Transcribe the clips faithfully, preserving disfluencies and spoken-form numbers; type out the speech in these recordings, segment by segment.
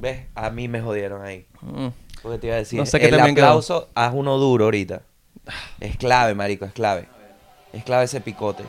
¿Ves? A mí me jodieron ahí. Mm. Porque te iba a decir, No sé qué el también quedó. aplauso, haz uno duro ahorita. Es clave, marico, es clave. Es clave ese picote.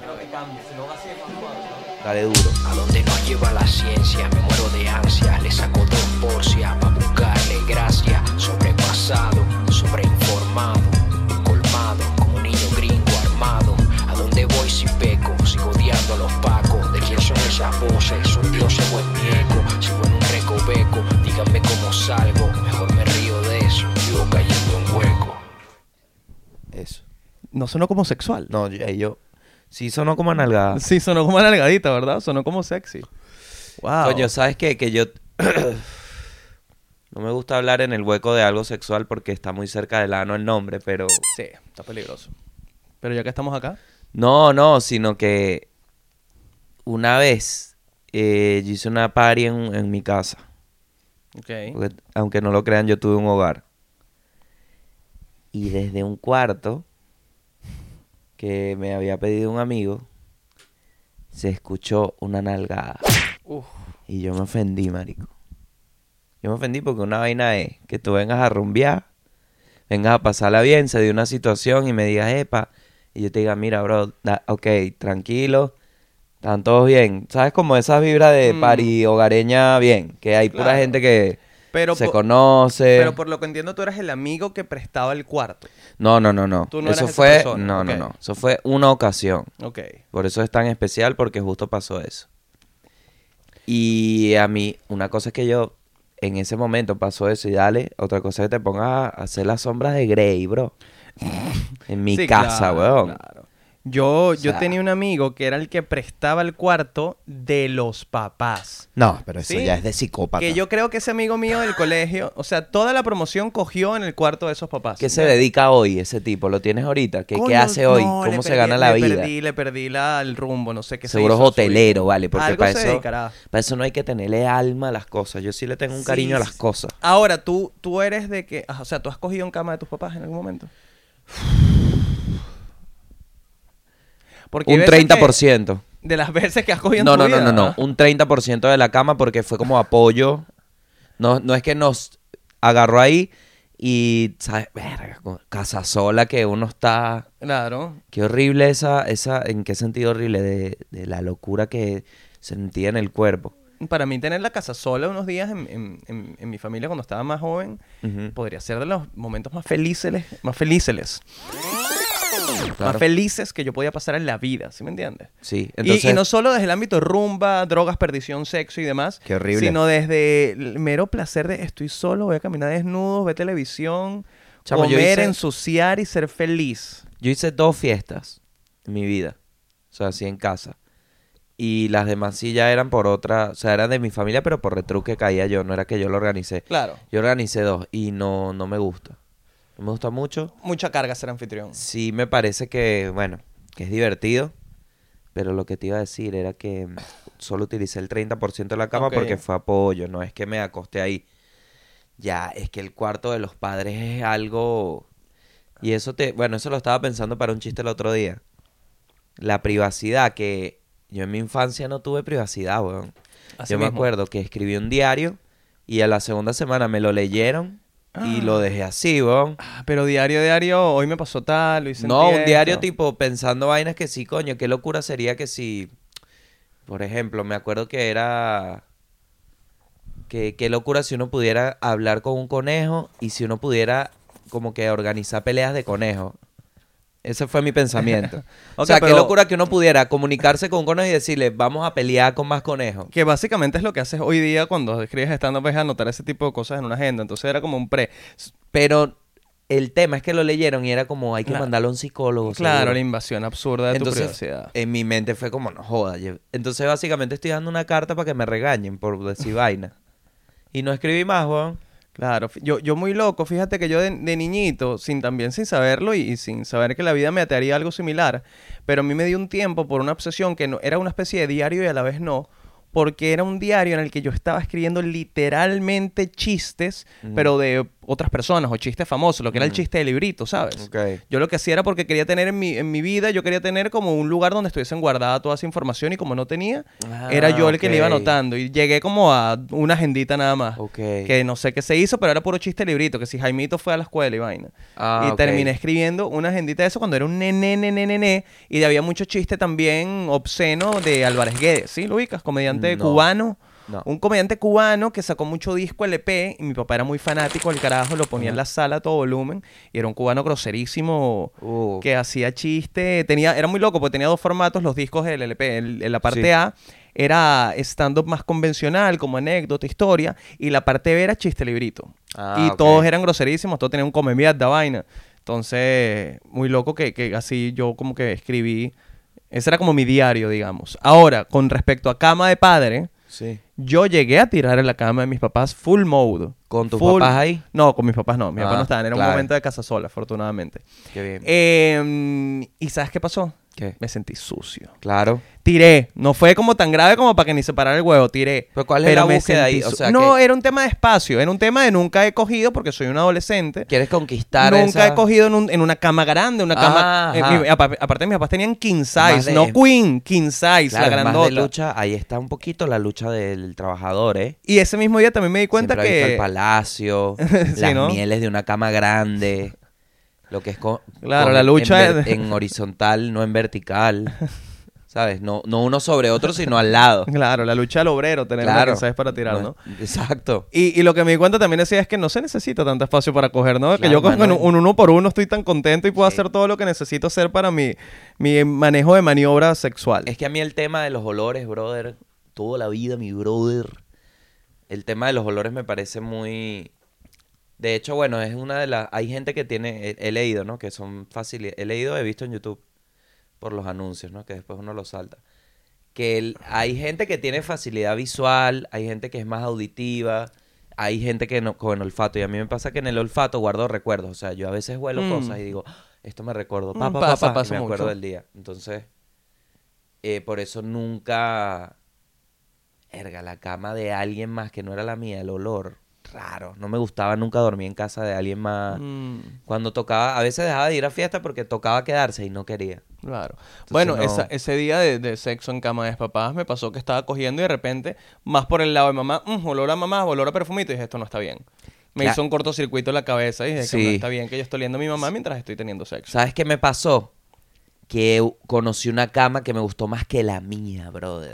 Dale duro. A donde nos lleva la ciencia, me muero de ansias. Le saco dos porcias pa' buscarle gracia. Sobrepasado, sobreinformado, colmado, como un niño gringo armado. A donde voy si peco, sigo odiando a los pacos. ¿De quién son esas voces? ¿Son dioses o es mi eco? Sigo en un recoveco, díganme cómo salgo. Mejor me río de eso, vivo cayendo en hueco. Eso. No sonó como sexual. No, yo, yo sí sonó como nalgada. Sí, sonó como nalgadita, ¿verdad? Sonó como sexy. Wow. Coño, ¿sabes qué? Que yo... no me gusta hablar en el hueco de algo sexual porque está muy cerca del ano el nombre, pero... Sí, está peligroso. Pero ya que estamos acá. No, no, sino que... Una vez eh, yo hice una party en, en mi casa. Ok. Porque, aunque no lo crean, yo tuve un hogar. Y desde un cuarto que me había pedido un amigo, se escuchó una nalgada. Uf. Y yo me ofendí, marico. Yo me ofendí porque una vaina es que tú vengas a rumbear, vengas a pasarla bien, se dio una situación y me digas, epa, y yo te diga, mira, bro, da, ok, tranquilo, están todos bien. ¿Sabes? Como esas vibras de Mm. party hogareña bien, que hay pura Claro. gente que Pero se po- conoce. Pero por lo que entiendo, tú eras el amigo que prestaba el cuarto. No, no, no, no. Tú no Eso eras esa fue, persona, no, ok. no, no. Eso fue una ocasión. Ok. Por eso es tan especial, porque justo pasó eso. Y a mí, una cosa es que yo, en ese momento pasó eso y dale, otra cosa es que te pongas a hacer las sombras de Grey, bro. En mi Sí, casa, claro, weón. claro. Yo, yo sea- tenía un amigo que era el que prestaba el cuarto de los papás. No, pero eso Sí. ya es de psicópata. Que yo creo que ese amigo mío del colegio, o sea, toda la promoción cogió en el cuarto de esos papás. ¿Qué se dedica hoy ese tipo? ¿Lo tienes ahorita? ¿Qué, qué Coño, hace hoy? no, le ¿Cómo se perdí- gana la le vida? Perdí, le perdí la, el rumbo, no sé qué se Seguro es hizo de su hotelero, vida. vale, porque Algo para se eso, dedicará. para eso no hay que tenerle alma a las cosas. Yo sí le tengo un Sí, cariño a sí, las sí. cosas. Ahora, ¿tú, tú eres de que... O sea, ¿tú has cogido en cama de tus papás en algún momento? Porque hay Un veces treinta que- por ciento. De las veces que has cogido en No, tu no, vida, no, no, no. ¿ah? Un treinta por ciento de la cama porque fue como apoyo. No, no es que nos agarró ahí y, ¿sabes? Verga, con- casa sola que uno está... Claro. Qué horrible esa... esa ¿En qué sentido horrible? De, de la locura que sentía en el cuerpo. Para mí tener la casa sola unos días en, en- en- en mi familia cuando estaba más joven Ujú. podría ser de los momentos más felices, más felices, Claro. más felices que yo podía pasar en la vida, ¿sí me entiendes? Sí, Y- entonces... y, no solo desde el ámbito rumba, drogas, perdición, sexo y demás, Qué horrible. sino desde el mero placer de estoy solo, voy a caminar desnudo, ver televisión, Chamo, yo comer, hice- ensuciar y ser feliz. Yo hice dos fiestas en mi vida. O sea, así en casa. Y las demás sí ya eran por otra... O sea, eran de mi familia, pero por retruque caía yo. No era que yo lo organicé. Claro. Yo organicé dos y no, no me gusta. No me gusta mucho. Mucha carga ser anfitrión. Sí me parece que, bueno, que es divertido. Pero lo que te iba a decir era que mm, solo utilicé el treinta por ciento de la cama Ok. porque fue apoyo. No es que me acosté ahí. Ya, es que el cuarto de los padres es algo... Y eso te... Bueno, eso lo estaba pensando para un chiste el otro día. La privacidad que... Yo en mi infancia no tuve privacidad, weón. Así Yo me mismo. acuerdo que escribí un diario y a la segunda semana me lo leyeron y Ah. lo dejé así, weón. Ah, pero diario, diario, hoy me pasó tal, lo hice No, un esto. diario tipo pensando vainas que sí, coño, qué locura sería que si... Por ejemplo, me acuerdo que era... Que qué locura si uno pudiera hablar con un conejo y si uno pudiera como que organizar peleas de conejo. Ese fue mi pensamiento. o Ok, sea, qué pero- locura que uno pudiera comunicarse con un conejo y decirle, vamos a pelear con más conejos. Que básicamente es lo que haces hoy día cuando escribes stand-up, es anotar ese tipo de cosas en una agenda. Entonces era como un pre. Pero el tema es que lo leyeron y era como, hay que Claro. mandarlo a un psicólogo. Claro, seguro. la invasión absurda de Entonces, tu privacidad. en mi mente fue como, no joda. yo- Entonces, básicamente estoy dando una carta para que me regañen por decir vaina. Y no escribí más, weón. Claro, fi- yo, yo muy loco, fíjate que yo de, de niñito, sin también sin saberlo y, y sin saber que la vida me atearía a algo similar, pero a mí me dio un tiempo por una obsesión que no, era una especie de diario y a la vez no, porque era un diario en el que yo estaba escribiendo literalmente chistes, Ujú. pero de otras personas o chistes famosos, lo que era el Mm. chiste de librito, ¿sabes? Ok. Yo lo que hacía era porque quería tener en mi, en mi vida, yo quería tener como un lugar donde estuviesen guardada toda esa información y como no tenía, Ah, era yo el que le iba ok. anotando y llegué como a una agendita nada más. Ok. Que no sé qué se hizo, pero era puro chiste de librito, que si Jaimito fue a la escuela y vaina. Ah, y ok. terminé escribiendo una agendita de eso cuando era un nene, nene, nene, y había mucho chiste también obsceno de Álvarez Guedes, ¿sí? ¿Lo ubicas? Comediante No. cubano. No. Un comediante cubano que sacó mucho disco L P y mi papá era muy fanático del carajo, lo ponía en la sala a todo volumen y era un cubano groserísimo Uh. que hacía chiste, tenía, era muy loco porque tenía dos formatos los discos del L P, el- en la parte Sí. A era stand-up más convencional como anécdota, historia y la parte B era chiste librito Ah, y ok. todos eran groserísimos, todos tenían un come mierda vaina, entonces muy loco que, que así yo como que escribí, ese era como mi diario digamos. Ahora, con respecto a cama de padre, Sí. yo llegué a tirar en la cama de mis papás full mode. ¿Con tus Full- papás ahí? No, con mis papás no. Mis Ah, papás no estaban. Era claro. un momento de casa sola, afortunadamente. Qué bien. Eh, ¿Y sabes qué pasó? ¿Qué? Me sentí sucio. Claro. Tiré. No fue como tan grave como para que ni se parara el huevo. Tiré. Pero ¿cuál es la me búsqueda ahí? sentí O su- sea, no, que- era un tema de espacio. Era un tema de nunca he cogido porque soy un adolescente. ¿Quieres conquistar Nunca esa- he cogido en, un- en una cama grande, una cama... Ah, eh, ajá. mi- apa- aparte, mis papás tenían king Más size, de- no queen, king size, Claro, la es más grandota. de lucha, ahí está un poquito la lucha del trabajador, ¿eh? Y ese mismo día también me di cuenta Siempre ha visto que... el palacio, Sí, las ¿no? mieles de una cama grande, lo que es co- Claro, con- la lucha en, ver- es- en horizontal, no en vertical, ¿sabes? No, no uno sobre otro, sino al lado. Claro, la lucha del obrero, tener una Claro. king size para tirar, ¿no? Exacto. Y, y lo que me di cuenta también decía es que no se necesita tanto espacio para coger, ¿no? que Claro, yo con Manuel. un, un uno por uno estoy tan contento y puedo Sí. hacer todo lo que necesito hacer para mi, mi manejo de maniobra sexual. Es que a mí el tema de los olores, brother, toda la vida, mi brother, el tema de los olores me parece muy... De hecho, bueno, es una de las... Hay gente que tiene... He, he leído, ¿no? Que son fáciles... He leído, he visto en YouTube por los anuncios, ¿no? Que después uno los salta. Que el- hay gente que tiene facilidad visual, hay gente que es más auditiva, hay gente que no con olfato. Y a mí me pasa que en el olfato guardo recuerdos. O sea, yo a veces huelo Mm. cosas y digo, "Ah, esto me recuerdo, pa, Mm, pa, pasa, pa, pa", y pasa me acuerdo mucho. del día. Entonces, eh, por eso nunca... Erga, la cama de alguien más que no era la mía, el olor raro. No me gustaba nunca dormir en casa de alguien más. Mm, Cuando tocaba, a veces dejaba de ir a fiesta porque tocaba quedarse y no quería. claro. Bueno, no- esa- ese día de, de sexo en cama de papás me pasó que estaba cogiendo y de repente, más por el lado de mamá, mm, olor a mamá, olor a perfumito, y dije, esto no está bien. Me Cla- hizo un cortocircuito en la cabeza y dije, que Sí. no está bien que yo estoy oliendo a mi mamá mientras estoy teniendo sexo. ¿Sabes qué me pasó? Que u- conocí una cama que me gustó más que la mía, brother.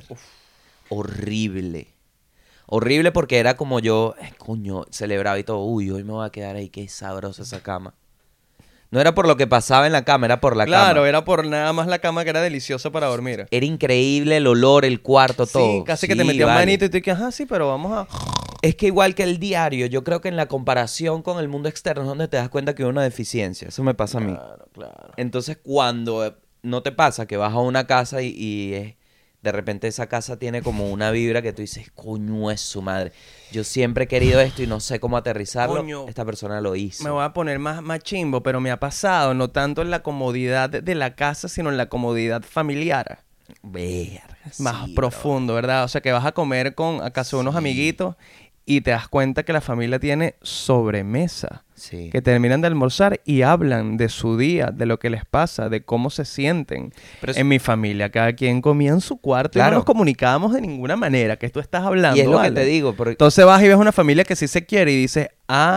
Horrible. Horrible porque era como yo, eh, coño, celebraba y todo. Uy, hoy me voy a quedar ahí, qué sabrosa esa cama. No era por lo que pasaba en la cama, era por la Claro, cama. era por nada más la cama que era deliciosa para dormir. Era increíble el olor, el cuarto, todo. Sí, casi que te Sí, metía un vale. manito y tú que, ajá, sí, pero vamos a... Es que igual que el diario, yo creo que en la comparación con el mundo externo es donde te das cuenta que hay una deficiencia. Eso me pasa a mí. Claro, claro. Entonces, cuando eh, no te pasa que vas a una casa y, y, eh, de repente esa casa tiene como una vibra que tú dices, coño, es su madre. Yo siempre he querido esto y no sé cómo aterrizarlo. Coño. Esta persona lo hizo. Me voy a poner más, más chimbo, pero me ha pasado, no tanto en la comodidad de, de la casa, sino en la comodidad familiar. Verga, Más sí, profundo, ¿verdad? O sea, que vas a comer con acaso unos Sí. amiguitos y te das cuenta que la familia tiene sobremesa. bro. Sí. Que terminan de almorzar y hablan de su día, de lo que les pasa, de cómo se sienten. Pero es- En mi familia, cada quien comía en su cuarto y Claro. no nos comunicábamos de ninguna manera, que tú estás hablando. Y es lo ¿vale? que te digo. Porque Entonces vas y ves una familia que sí se quiere y dices,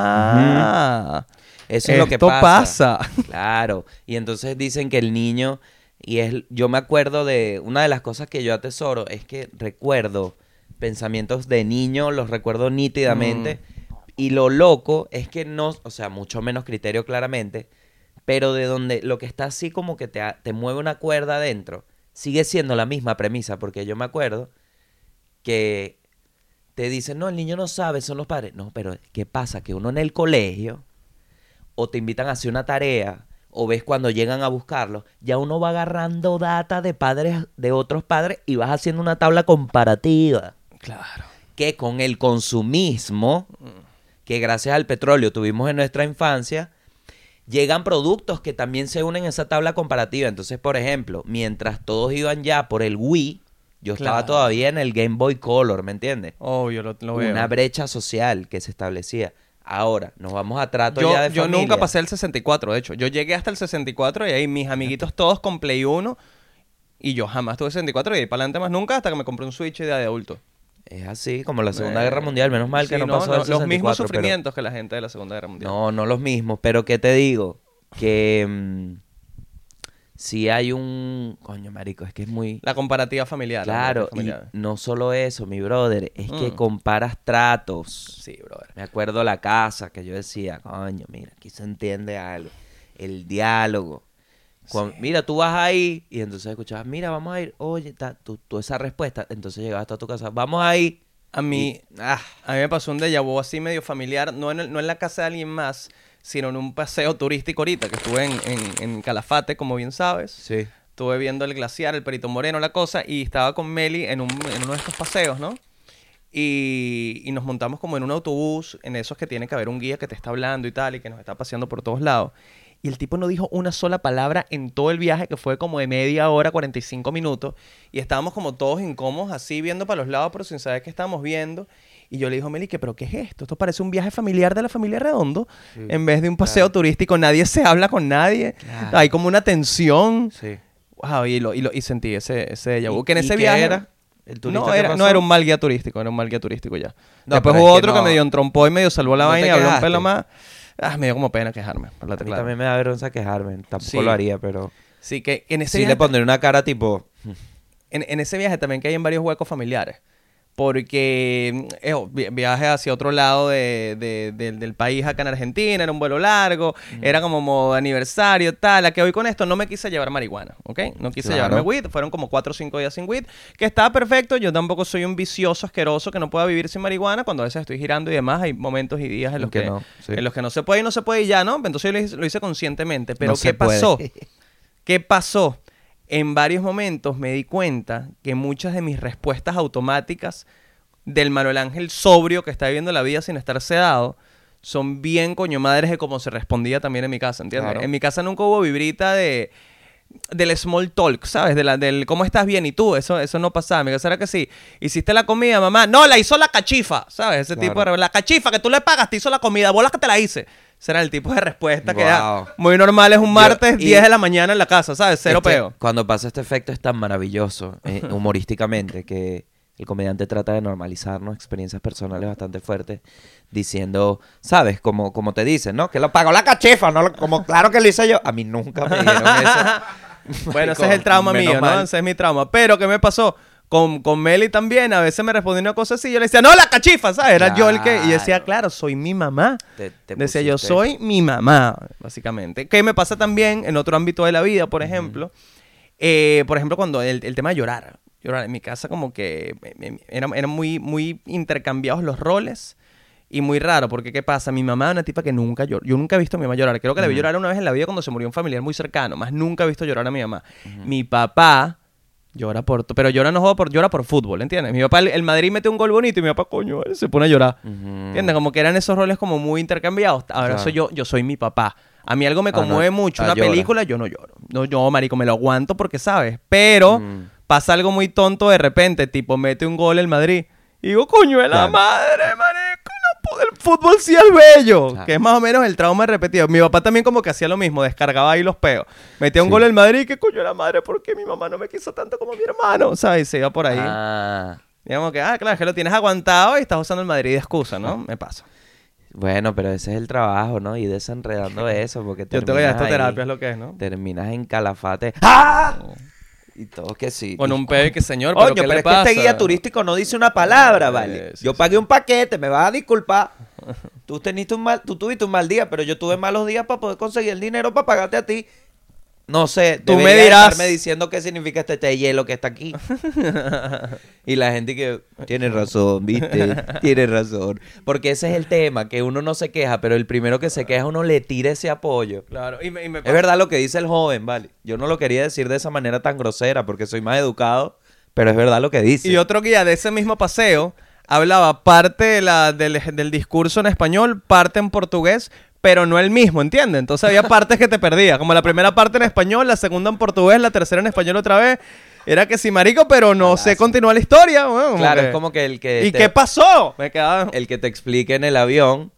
ah, eso es lo que esto pasa. pasa. Claro. Y entonces dicen que el niño... Y es, yo me acuerdo de... Una de las cosas que yo atesoro es que recuerdo pensamientos de niño, los recuerdo nítidamente. Mm. Y lo loco es que no... O sea, mucho menos criterio claramente. Pero de donde lo que está así como que te, a- te mueve una cuerda adentro, sigue siendo la misma premisa. Porque yo me acuerdo que te dicen, no, el niño no sabe, son los padres. No, pero ¿qué pasa? Que uno en el colegio... o te invitan a hacer una tarea, o ves cuando llegan a buscarlo, ya uno va agarrando data de padres, de otros padres, y vas haciendo una tabla comparativa. Claro. Que con el consumismo, que gracias al petróleo tuvimos en nuestra infancia, llegan productos que también se unen a esa tabla comparativa. Entonces, por ejemplo, mientras todos iban ya por el Wii, yo estaba Claro. todavía en el Game Boy Color, ¿me entiendes? Obvio, lo, lo veo. Una brecha social que se establecía. Ahora, nos vamos a trato Yo, ya de yo familia. nunca pasé el sesenta y cuatro, de hecho. Yo llegué hasta el sesenta y cuatro y ahí mis amiguitos todos con Play uno y yo jamás tuve sesenta y cuatro y de ahí para adelante más nunca hasta que me compré un Switch de adulto. Es así, como la Segunda Eh, Guerra Mundial. Menos mal que sí, no, pasó el Los mismos sesenta y cuatro, pero- sufrimientos que la gente de la Segunda Guerra Mundial. No, no los mismos, pero ¿qué te digo? Que mm, si hay un... Coño, marico, es que es muy... La comparativa familiar. la Claro, comparativa y familiar. no solo eso, mi brother, es que Mm. comparas tratos. Sí, brother. Me acuerdo la casa que yo decía, coño, mira, aquí se entiende algo. El diálogo. Cuan- Mira, tú vas ahí y entonces escuchabas, mira, vamos a ir. Oye, ta, tú, tú esa respuesta. Entonces llegabas hasta tu casa, vamos ahí. A mí, Y- ah, a mí me pasó un déjà vu así medio familiar, no en, el- no en la casa de alguien más, sino en un paseo turístico ahorita, que estuve en, en- en Calafate, como bien sabes. sí. Estuve viendo el glaciar, el Perito Moreno, la cosa, y estaba con Meli en, un, en uno de estos paseos, ¿no? Y, y nos montamos como en un autobús, en esos que tiene que haber un guía que te está hablando y tal, y que nos está paseando por todos lados. Y el tipo no dijo una sola palabra en todo el viaje, que fue como de media hora, cuarenta y cinco minutos. Y estábamos como todos incómodos, así viendo para los lados, pero sin saber qué estábamos viendo. Y yo le digo a Meli, que, ¿pero qué es esto? Esto parece un viaje familiar de la familia Redondo. Sí, en vez de un paseo claro. turístico, nadie se habla con nadie. Claro. Hay como una tensión. Sí. Wow, y, lo, y, lo- y sentí ese, ese déjà vu. ¿Y- Que en y ese qué viaje era? ¿El turista no, qué era, no pasó? era un mal guía turístico, era un mal guía turístico ya. No, Después pero hubo es que otro que, no- medio entrompó y medio salvó la ¿No te vaina y habló un quejaste? pelo más. Ah, me dio como pena quejarme. A hablarte mí claro. también me da vergüenza quejarme. Tampoco Sí. lo haría, pero... Sí, que en ese, Sí viaje, le pondré una cara tipo... en, en ese viaje también que hay en varios huecos familiares. Porque eh, vi- viaje hacia otro lado de, de- de- del país acá en Argentina, era un vuelo largo, era como modo aniversario, tal. A que hoy con esto no me quise llevar marihuana, ¿ok? No quise Claro. llevarme weed, fueron como cuatro o cinco días sin weed, que estaba perfecto. Yo tampoco soy un vicioso asqueroso que no pueda vivir sin marihuana. Cuando a veces estoy girando y demás, hay momentos y días en los Que que, no, sí. en los que no se puede y no se puede y ya, ¿no? Entonces yo lo hice, lo hice conscientemente. Pero No ¿qué se puede. pasó? ¿Qué pasó? En varios momentos me di cuenta que muchas de mis respuestas automáticas del Manuel Ángel sobrio que está viviendo la vida sin estar sedado son bien coño madres de cómo se respondía también en mi casa, ¿entiendes? Claro. En mi casa nunca hubo vibrita de del small talk, ¿sabes? De la, del ¿cómo estás bien? ¿Y tú? Eso, eso no pasaba. Mi casa era que sí. ¿Hiciste la comida, mamá? No, la hizo la cachifa, ¿sabes? Ese Claro. tipo de... La cachifa que tú le pagas, te hizo la comida. Bolas que te la hice. Ese era el tipo de respuesta que era Wow. muy normal. Es un martes, y- diez de la mañana en la casa, ¿sabes? Cero Este- peo. Cuando pasa este efecto es tan maravilloso, eh, humorísticamente, que el comediante trata de normalizarnos experiencias personales bastante fuertes, diciendo, ¿sabes? Como, como te dicen, ¿no? Que lo pagó la cachefa, ¿no? Como claro que lo hice yo. A mí nunca me dijeron eso. Bueno, ese Marico, es el trauma menos mío, ¿no? mal. Ese es mi trauma. Pero, ¿qué me pasó? Con, con Meli también, a veces me respondía una cosa así, yo le decía, no, la cachifa, ¿sabes? Era yo el que... Y decía, Claro. claro, soy mi mamá. Te- te Decía yo, pusiste- soy mi mamá, básicamente. ¿Qué me pasa también en otro ámbito de la vida, por ejemplo? Eh, por ejemplo, cuando el, el tema de llorar. Llorar en mi casa como que eh, eh, eran, eran muy, muy intercambiados los roles. Y muy raro, porque ¿qué pasa? Mi mamá es una tipa que nunca llora. Yo nunca he visto a mi mamá llorar. Creo que la vi llorar una vez en la vida cuando se murió un familiar muy cercano. Más nunca he visto llorar a mi mamá. Mi papá llora por... to- Pero llora no joda por, llora por fútbol, ¿entiendes? Mi papá, el, el Madrid mete un gol bonito y mi papá, coño, él se pone a llorar. Ujú. ¿Entiendes? Como que eran esos roles como muy intercambiados. Ahora Claro. soy yo, yo soy mi papá. A mí algo me Ah, no. conmueve mucho. Ah, Una llora. película, yo no lloro. No, yo, marico, me lo aguanto porque sabes. Pero Mm. pasa algo muy tonto de repente, tipo, mete un gol el Madrid. Y digo, coño, de la Claro. madre, marico, no puedo- el fútbol sí es bello. Claro. Que es más o menos el trauma repetido. Mi papá también como que hacía lo mismo, descargaba ahí los peos. Metía un Sí. gol el Madrid, que coño de la madre, porque mi mamá no me quiso tanto como mi hermano, ¿sabes? Y se iba por ahí. Ah, Digamos que, ah, claro, es que lo tienes aguantado y estás usando el Madrid de excusa, ¿no? Me pasa. bueno, pero ese es el trabajo, ¿no? Y desenredando eso, porque Yo tengo ya esta terminas terapia, ahí, es lo que es, ¿no? terminas en Calafate. ¡Ah! Y todo que sí. Con Y- un peo y que, señor, Coño, pero ¿qué pero le es que pasa? este guía turístico no dice una palabra, Eh, ¿vale? sí, Yo sí. pagué un paquete, me vas a disculpar. Tú teniste un mal, tú tuviste un mal día, pero yo tuve malos días para poder conseguir el dinero para pagarte a ti. No sé, Tú me deberías dirás. estarme diciendo qué significa este té de hielo que está aquí. Y la gente que tiene razón, ¿viste? Tiene razón. Porque ese es el tema, que uno no se queja, pero el primero que se queja uno le tira ese apoyo. Claro, y me, y me Es verdad lo que dice el joven, ¿vale? Yo no lo quería decir de esa manera tan grosera porque soy más educado, pero es verdad lo que dice. Y otro guía de ese mismo paseo hablaba parte de la, del, del discurso en español, parte en portugués, pero no el mismo, ¿entiendes? Entonces había partes que te perdías, como la primera parte en español, la segunda en portugués, la tercera en español otra vez. Era que sí, marico, pero no sé continuar la historia. Bueno, como Claro, que- es como que el que ¿Y te- qué pasó? Me quedaba... el que te explique en el avión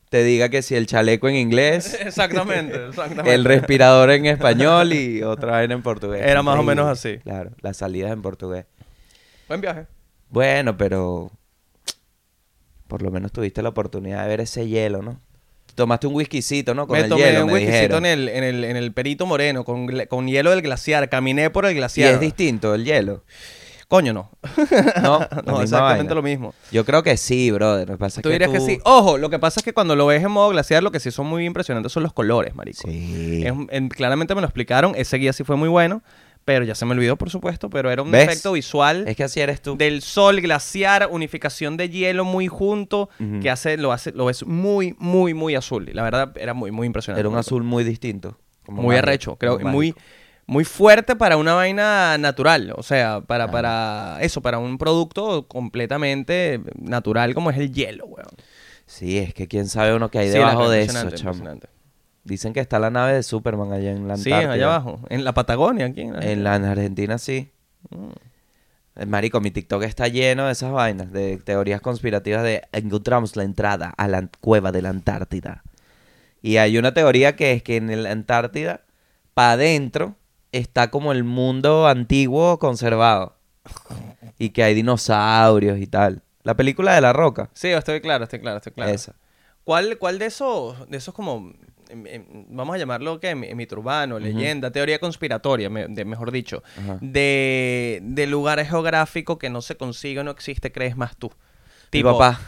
te diga que si el chaleco en inglés, Exactamente, exactamente. el respirador en español y otra vaina en portugués. Era más o Increíble. menos así. Claro, las salidas en portugués. Buen viaje. Bueno, pero por lo menos tuviste la oportunidad de ver ese hielo, ¿no? Tomaste un whiskycito, ¿no? Con me el tomé hielo, un me whiskycito dijeron. en el, en, el, en el Perito Moreno, con, gla- con hielo del glaciar. Caminé por el Y glaciar. es distinto el hielo, Coño, no. ¿no? La no, misma exactamente vaina. lo mismo. Yo creo que sí, brother. Lo que pasa es Tú que dirías tú... que sí. Ojo, lo que pasa es que cuando lo ves en modo glaciar, lo que sí son muy impresionantes son los colores, marico. Sí. Es un- en- claramente me lo explicaron. Ese guía sí fue muy bueno, pero ya se me olvidó, por supuesto. Pero era un ¿Ves? efecto visual Es que así eres tú. del sol, glaciar, unificación de hielo muy junto, Ujú. que hace lo hace lo ves muy, muy, muy azul. Y la verdad era muy, muy impresionante. Era un azul muy distinto. como muy mágico, arrecho, creo, como muy, mágico. muy fuerte para una vaina natural, o sea, para, para eso, para un producto completamente natural como es el hielo, weón. Sí, es que quién sabe uno que hay Sí, debajo la- de eso, impresionante, chamo. impresionante. Dicen que está la nave de Superman allá en la Sí, Antártida. allá abajo, en la Patagonia, aquí. En, En la en Argentina sí. Eh, Marico, mi TikTok está lleno de esas vainas, de teorías conspirativas de encontramos la entrada a la cueva de la Antártida. Y hay una teoría que es que en la Antártida, para adentro, está como el mundo antiguo conservado. Y que hay dinosaurios y tal. La película de La Roca. Sí, estoy claro, estoy claro, estoy claro. Esa. ¿Cuál, cuál de esos, de esos como, em, em, vamos a llamarlo que mito urbano, leyenda, teoría conspiratoria, me- de- mejor dicho, Ajá. de, de lugares geográficos que no se consigue o no existe, crees más tú? Mi papá.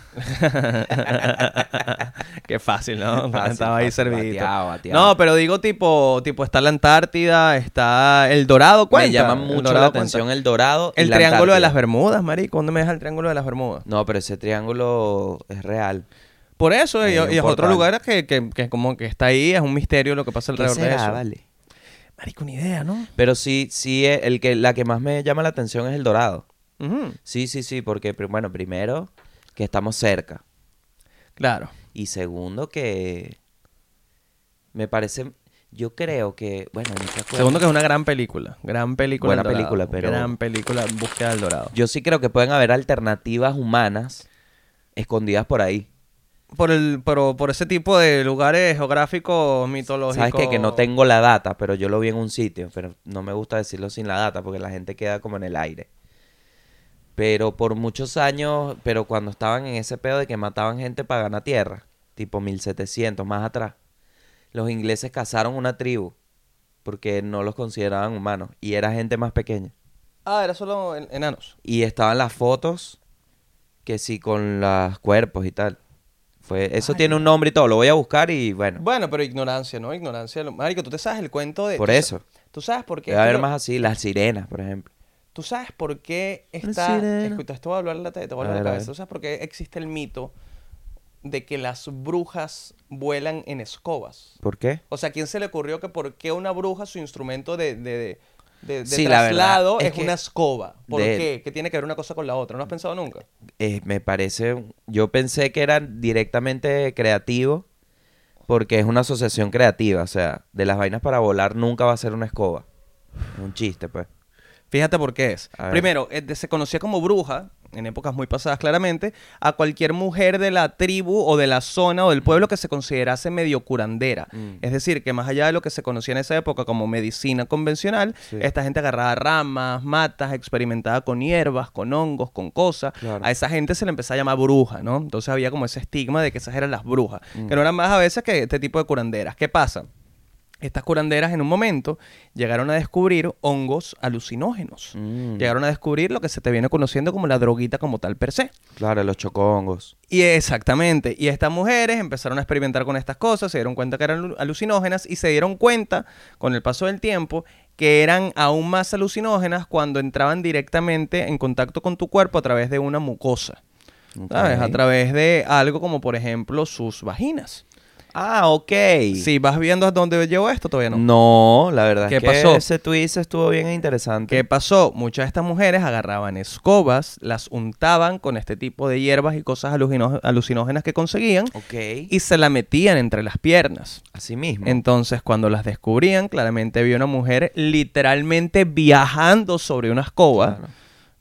Qué fácil, ¿no? Fácil, Estaba ahí fácil, servidito. bateado, bateado. No, pero digo tipo, tipo está la Antártida, está el Dorado, cuenta. Me llama El mucho Dorado la cuenta. atención el dorado y El la Triángulo de las Antártida. Bermudas, marico. ¿Dónde me deja el Triángulo de las Bermudas? No, pero ese triángulo es real. Por eso, y, Hay un y es otro portal. lugar que, que, que como que está ahí, es un misterio lo que pasa ¿Qué alrededor de será, eso. vale? Marico, ni idea, ¿no? Pero sí, sí, eh, el que, la que más me llama la atención es el dorado. Ujú. Sí, sí, sí, porque, pri- bueno, primero, que estamos cerca. Claro. Y segundo, que me parece, yo creo que, bueno, no te acuerdas. Segundo que es una gran película. Gran película. Buena El Dorado. película, pero- Gran película en búsqueda del Dorado. Yo sí creo que pueden haber alternativas humanas escondidas por ahí. Por el, por, por ese tipo de lugares geográficos, mitológicos. ¿Sabes qué? Que no tengo la data, pero yo lo vi en un sitio, pero no me gusta decirlo sin la data porque la gente queda como en el aire. Pero por muchos años, pero cuando estaban en ese pedo de que mataban gente para ganar tierra, tipo mil setecientos, más atrás, los ingleses cazaron una tribu porque no los consideraban humanos y era gente más pequeña. Ah, era solo en- enanos. Y estaban las fotos que sí con los cuerpos y tal. Fue, eso Ay. tiene un nombre y todo, lo voy a buscar y bueno, Bueno, pero ignorancia, ¿no? Ignorancia. Lo- Marico, tú te sabes el cuento de... por tú sa- eso. Tú sabes por qué... Debe haber esto- más así, las sirenas, por ejemplo. Tú sabes por qué Una está... sirena. Escucha, esto voy a hablar la, te te voy a A hablar la ver, a cabeza. ver. ¿Tú sabes por qué existe el mito de que las brujas vuelan en escobas? ¿Por qué? O sea, ¿a quién se le ocurrió que por qué una bruja, su instrumento de, de, de, de- de Sí, la verdad traslado es es, que una escoba? ¿Por de- qué? ¿Qué tiene que ver una cosa con la otra? ¿No has pensado nunca? Eh, me parece, yo pensé que era directamente creativo porque es una asociación creativa, o sea, de las vainas para volar nunca va a ser una escoba. Es un chiste, pues. Fíjate por qué es. A ver. Primero, eh, de- se conocía como bruja, en épocas muy pasadas claramente, a cualquier mujer de la tribu o de la zona o del pueblo que se considerase medio curandera. Mm. Es decir, que más allá de lo que se conocía en esa época como medicina convencional, Sí. esta gente agarraba ramas, matas, experimentaba con hierbas, con hongos, con cosas. Claro. A esa gente se le empezaba a llamar bruja, ¿no? Entonces había como ese estigma de que esas eran las brujas, Mm. que no eran más a veces que este tipo de curanderas. ¿Qué pasa? Estas curanderas en un momento llegaron a descubrir hongos alucinógenos. Mm. Llegaron a descubrir lo que se te viene conociendo como la droguita como tal per se. Claro, los chocongos. Y exactamente. Y estas mujeres empezaron a experimentar con estas cosas, se dieron cuenta que eran alu- alucinógenas y se dieron cuenta con el paso del tiempo que eran aún más alucinógenas cuando entraban directamente en contacto con tu cuerpo a través de una mucosa. ¿Sabes? Ok. A través de algo como por ejemplo sus vaginas. Ah, ok. Si vas viendo a dónde llevo esto, todavía no. No, la verdad ¿Qué es que pasó? ese twist estuvo bien interesante. ¿Qué pasó? Muchas de estas mujeres agarraban escobas, las untaban con este tipo de hierbas y cosas alucino- alucinógenas que conseguían Ok. y se la metían entre las piernas. Así mismo. Entonces, cuando las descubrían, claramente había una mujer literalmente viajando sobre una escoba, Claro.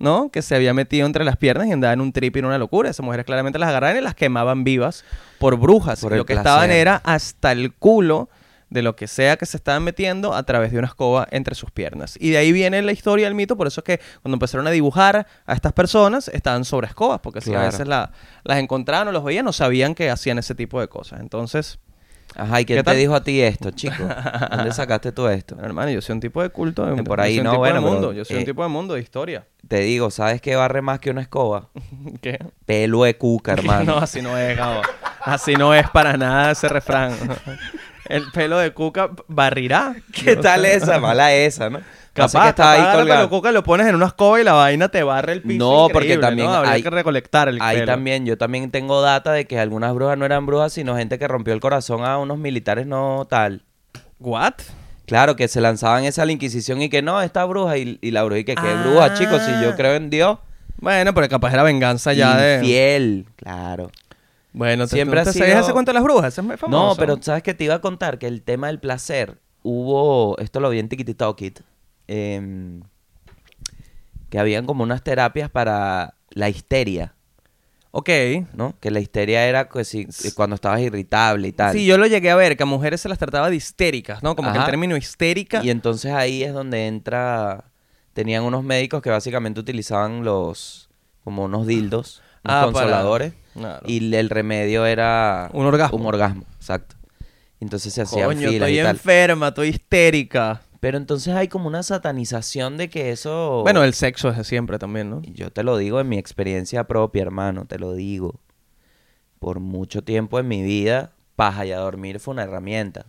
¿no? Que se había metido entre las piernas y andaba en un trip y en una locura. Esas mujeres claramente las agarraban y las quemaban vivas por brujas. Por Y el lo que placer. estaban era hasta el culo de lo que sea que se estaban metiendo a través de una escoba entre sus piernas. Y de ahí viene la historia del mito, por eso es que cuando empezaron a dibujar a estas personas, estaban sobre escobas, porque si a Claro. veces la- las encontraban o los veían, no sabían que hacían ese tipo de cosas. Entonces, Ajá, ¿y quién ¿Qué te tal? dijo a ti esto, chico? ¿Dónde sacaste tú esto? hermano, yo soy un tipo de culto. Eh, por yo ahí soy un no, tipo bueno, de pero, mundo. Yo soy eh, un tipo de mundo, de historia. Te digo, ¿sabes qué barre más que una escoba? ¿Qué? Pelo de cuca, hermano. No, así no es, Gabo. Así no es para nada ese refrán. El pelo de cuca barrirá. ¿Qué tal esa? Mala esa, ¿no? Pasa Capaz, que estaba ahí capaz agarra colgado. pelo de cuca, lo pones en una escoba y la vaina te barre el piso. No, porque increíble, también ¿no? Habría hay- que recolectar el Ahí pelo. también, yo también tengo data de que algunas brujas no eran brujas, sino gente que rompió el corazón a unos militares no tal. ¿What? Claro, que se lanzaban esa a la Inquisición y que no, esta bruja. Y, y la bruja y que qué Ah. bruja, chicos, si yo creo en Dios. Bueno, pero capaz era venganza ya de... Infiel, claro. Bueno, ¿te, Siempre ¿tú ha te sabías sido- ese cuento de las brujas? Ese es muy famoso. No, pero ¿sabes qué? Te iba a contar que el tema del placer, hubo, esto lo vi en Tiki Talk It, em, que habían como unas terapias para la histeria, Ok. ¿no? Que la histeria era que si, cuando estabas irritable y tal. Sí, yo lo llegué a ver, que a mujeres se las trataba de histéricas, ¿no? Como que el Ajá. término histérica... Y entonces ahí es donde entra, tenían unos médicos que básicamente utilizaban los, como unos dildos, unos Ah, para- consoladores, Claro. y el remedio era... Un orgasmo. Un orgasmo, exacto. Entonces se hacían Coño, filas estoy y tal. enferma, estoy histérica. Pero entonces hay como una satanización de que eso... Bueno, el sexo es de siempre también, ¿no? Y yo te lo digo en mi experiencia propia, hermano, te lo digo. Por mucho tiempo en mi vida, paja y a dormir fue una herramienta.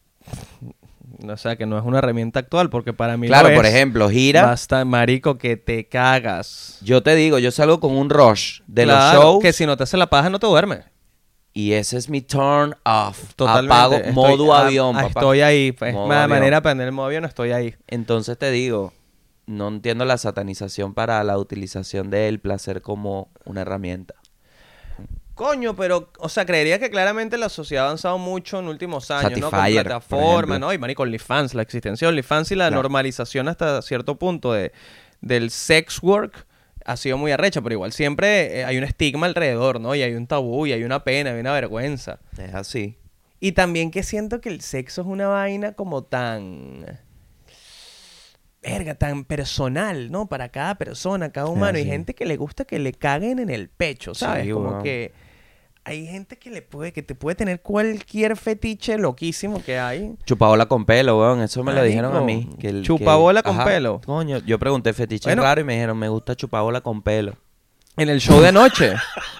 O sea, que no es una herramienta actual, porque para mí Claro, lo por es. ejemplo, gira. Basta, marico, que te cagas. Yo te digo, yo salgo con un rush de Claro, los shows que si no te hace la paja no te duermes. y ese es mi turn off. Totalmente. Apago Estoy- modo ah, avión, ah, papá. Estoy ahí. Es Modo una avión. manera de aprender el modo avión, estoy ahí. Entonces te digo, no entiendo la satanización para la utilización del placer como una herramienta. Coño, pero, o sea, creería que claramente la sociedad ha avanzado mucho en últimos años, ¿no? Con Satisfyer, por plataformas, ejemplo. ¿no? Y marico, OnlyFans, la existencia de OnlyFans y la Claro. normalización hasta cierto punto de, del sex work ha sido muy arrecha, pero igual siempre eh, hay un estigma alrededor, ¿no? Y hay un tabú, y hay una pena, hay una vergüenza. Es así. Y también que siento que el sexo es una vaina como tan... Verga, tan personal, ¿no? Para cada persona, cada humano. Hay así. gente que le gusta que le caguen en el pecho, ¿sabes? Sí, como weón. que hay gente que le puede, que te puede tener cualquier fetiche loquísimo que hay. Chupabola con pelo, weón. Eso me lo dijeron a Marico, mí. Que el- chupabola que- con Ajá. pelo. Coño, yo pregunté fetiche Bueno. raro y me dijeron, me gusta chupabola con pelo. En el show de anoche.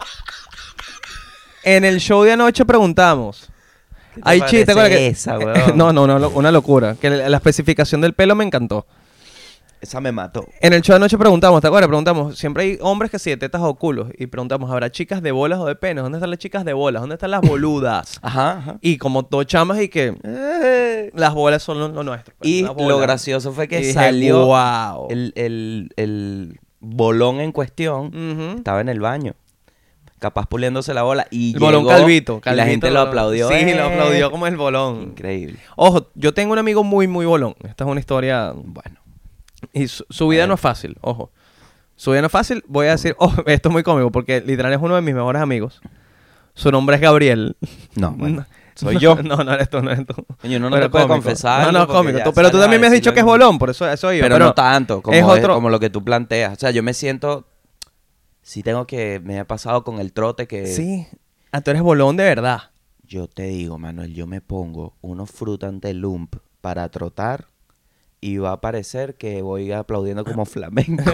en el show de anoche preguntamos. ¿Qué te Hay parece chistes, ¿te acuerdas que- esa, weón? no, no, no, lo- una locura. Que la la especificación del pelo me encantó. Esa me mató. En el show de anoche preguntamos, ¿te acuerdas? Preguntamos, siempre hay hombres que sí, de tetas o culos. Y preguntamos, ¿habrá chicas de bolas o de penes? ¿Dónde están las chicas de bolas? ¿Dónde están las boludas? Ajá, ajá. Y como dos chamas y que eh, las bolas son lo, lo nuestro. pues, Y las bolas. lo gracioso fue que Y dije, salió wow. el, el, el bolón en cuestión. Ujú. Estaba en el baño. Capaz puliéndose la bola. Y El bolón llegó, calvito, y la calvito, gente lo bolón. aplaudió. Sí, ¡eh! lo aplaudió como el bolón. Increíble. Ojo, yo tengo un amigo muy, muy bolón. Esta es una historia... Bueno. Y su, su vida A ver. no es fácil, ojo. Su vida no es fácil. Voy a decir... Oh, esto es muy cómico porque literal es uno de mis mejores amigos. Su nombre es Gabriel. No, bueno. Soy yo. No, no eres tú, no eres tú. Coño, uno no Pero te puede cómico. confesar. No, no, porque cómico. ya Tú- pero tú sales a también me has dicho decirlo que es en- bolón, por eso, eso iba. Pero, no tanto, como, es es- otro- como lo que tú planteas. O sea, yo me siento... Sí tengo que... Me ha pasado con el trote que... Sí. Ah, tú eres bolón de verdad. Yo te digo, Manuel, yo me pongo unos Fruitante Lump para trotar y va a parecer que voy aplaudiendo como flamenco.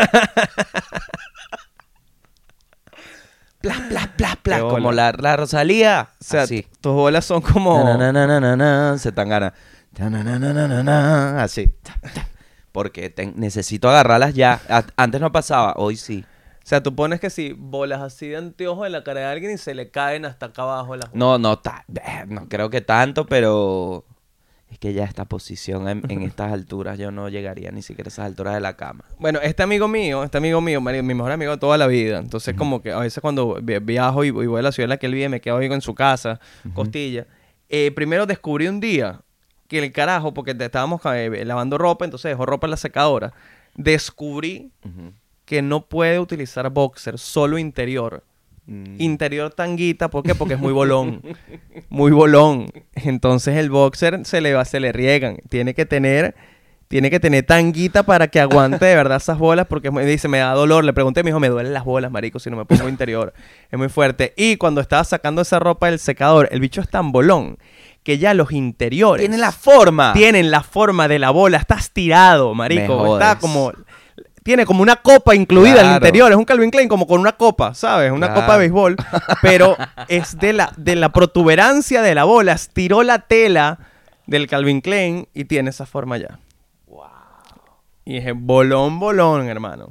Plas, plas, plas, plas, Qué bola. como la, la Rosalía. O sea, así. tus bolas son como... Na, na, na, na, na, na, se tan gana. Ta, na, na, na, na, na, na, así. Ta, ta. Porque te- necesito agarrarlas ya. A- Antes no pasaba, hoy sí. O sea, tú pones que si bolas así de anteojo en la cara de alguien y se le caen hasta acá abajo las No, no, ta- no creo que tanto, pero es que ya esta posición en, en estas alturas yo no llegaría ni siquiera a esas alturas de la cama. Bueno, este amigo mío, este amigo mío, mari- mi mejor amigo de toda la vida. Entonces, como que a veces cuando vi- viajo y, y voy a la ciudad en la que él vive, me quedo ahí en su casa, Costilla. Eh, primero descubrí un día que el carajo, porque te- estábamos eh, lavando ropa, entonces dejó ropa en la secadora. Descubrí Ujú. que no puede utilizar boxer, solo interior. Mm. Interior tanguita, ¿por qué? Porque es muy bolón. Muy bolón. Entonces el boxer se le va, se le riegan. Tiene que tener, tiene que tener tanguita para que aguante de verdad esas bolas, porque me dice, me da dolor. Le pregunté, me dijo, me duelen las bolas, marico, si no me pongo interior. Es muy fuerte. Y cuando estaba sacando esa ropa del secador, el bicho es tan bolón que ya los interiores Tiene la forma. tienen la forma de la bola. Estás tirado, marico. Me Está jodes. como... Tiene como una copa incluida Claro. al interior. Es un Calvin Klein como con una copa, ¿sabes? Una Claro. copa de béisbol. Pero es de la, de la protuberancia de la bola. Estiró la tela del Calvin Klein y tiene esa forma ya. Wow. Y es bolón, bolón, hermano.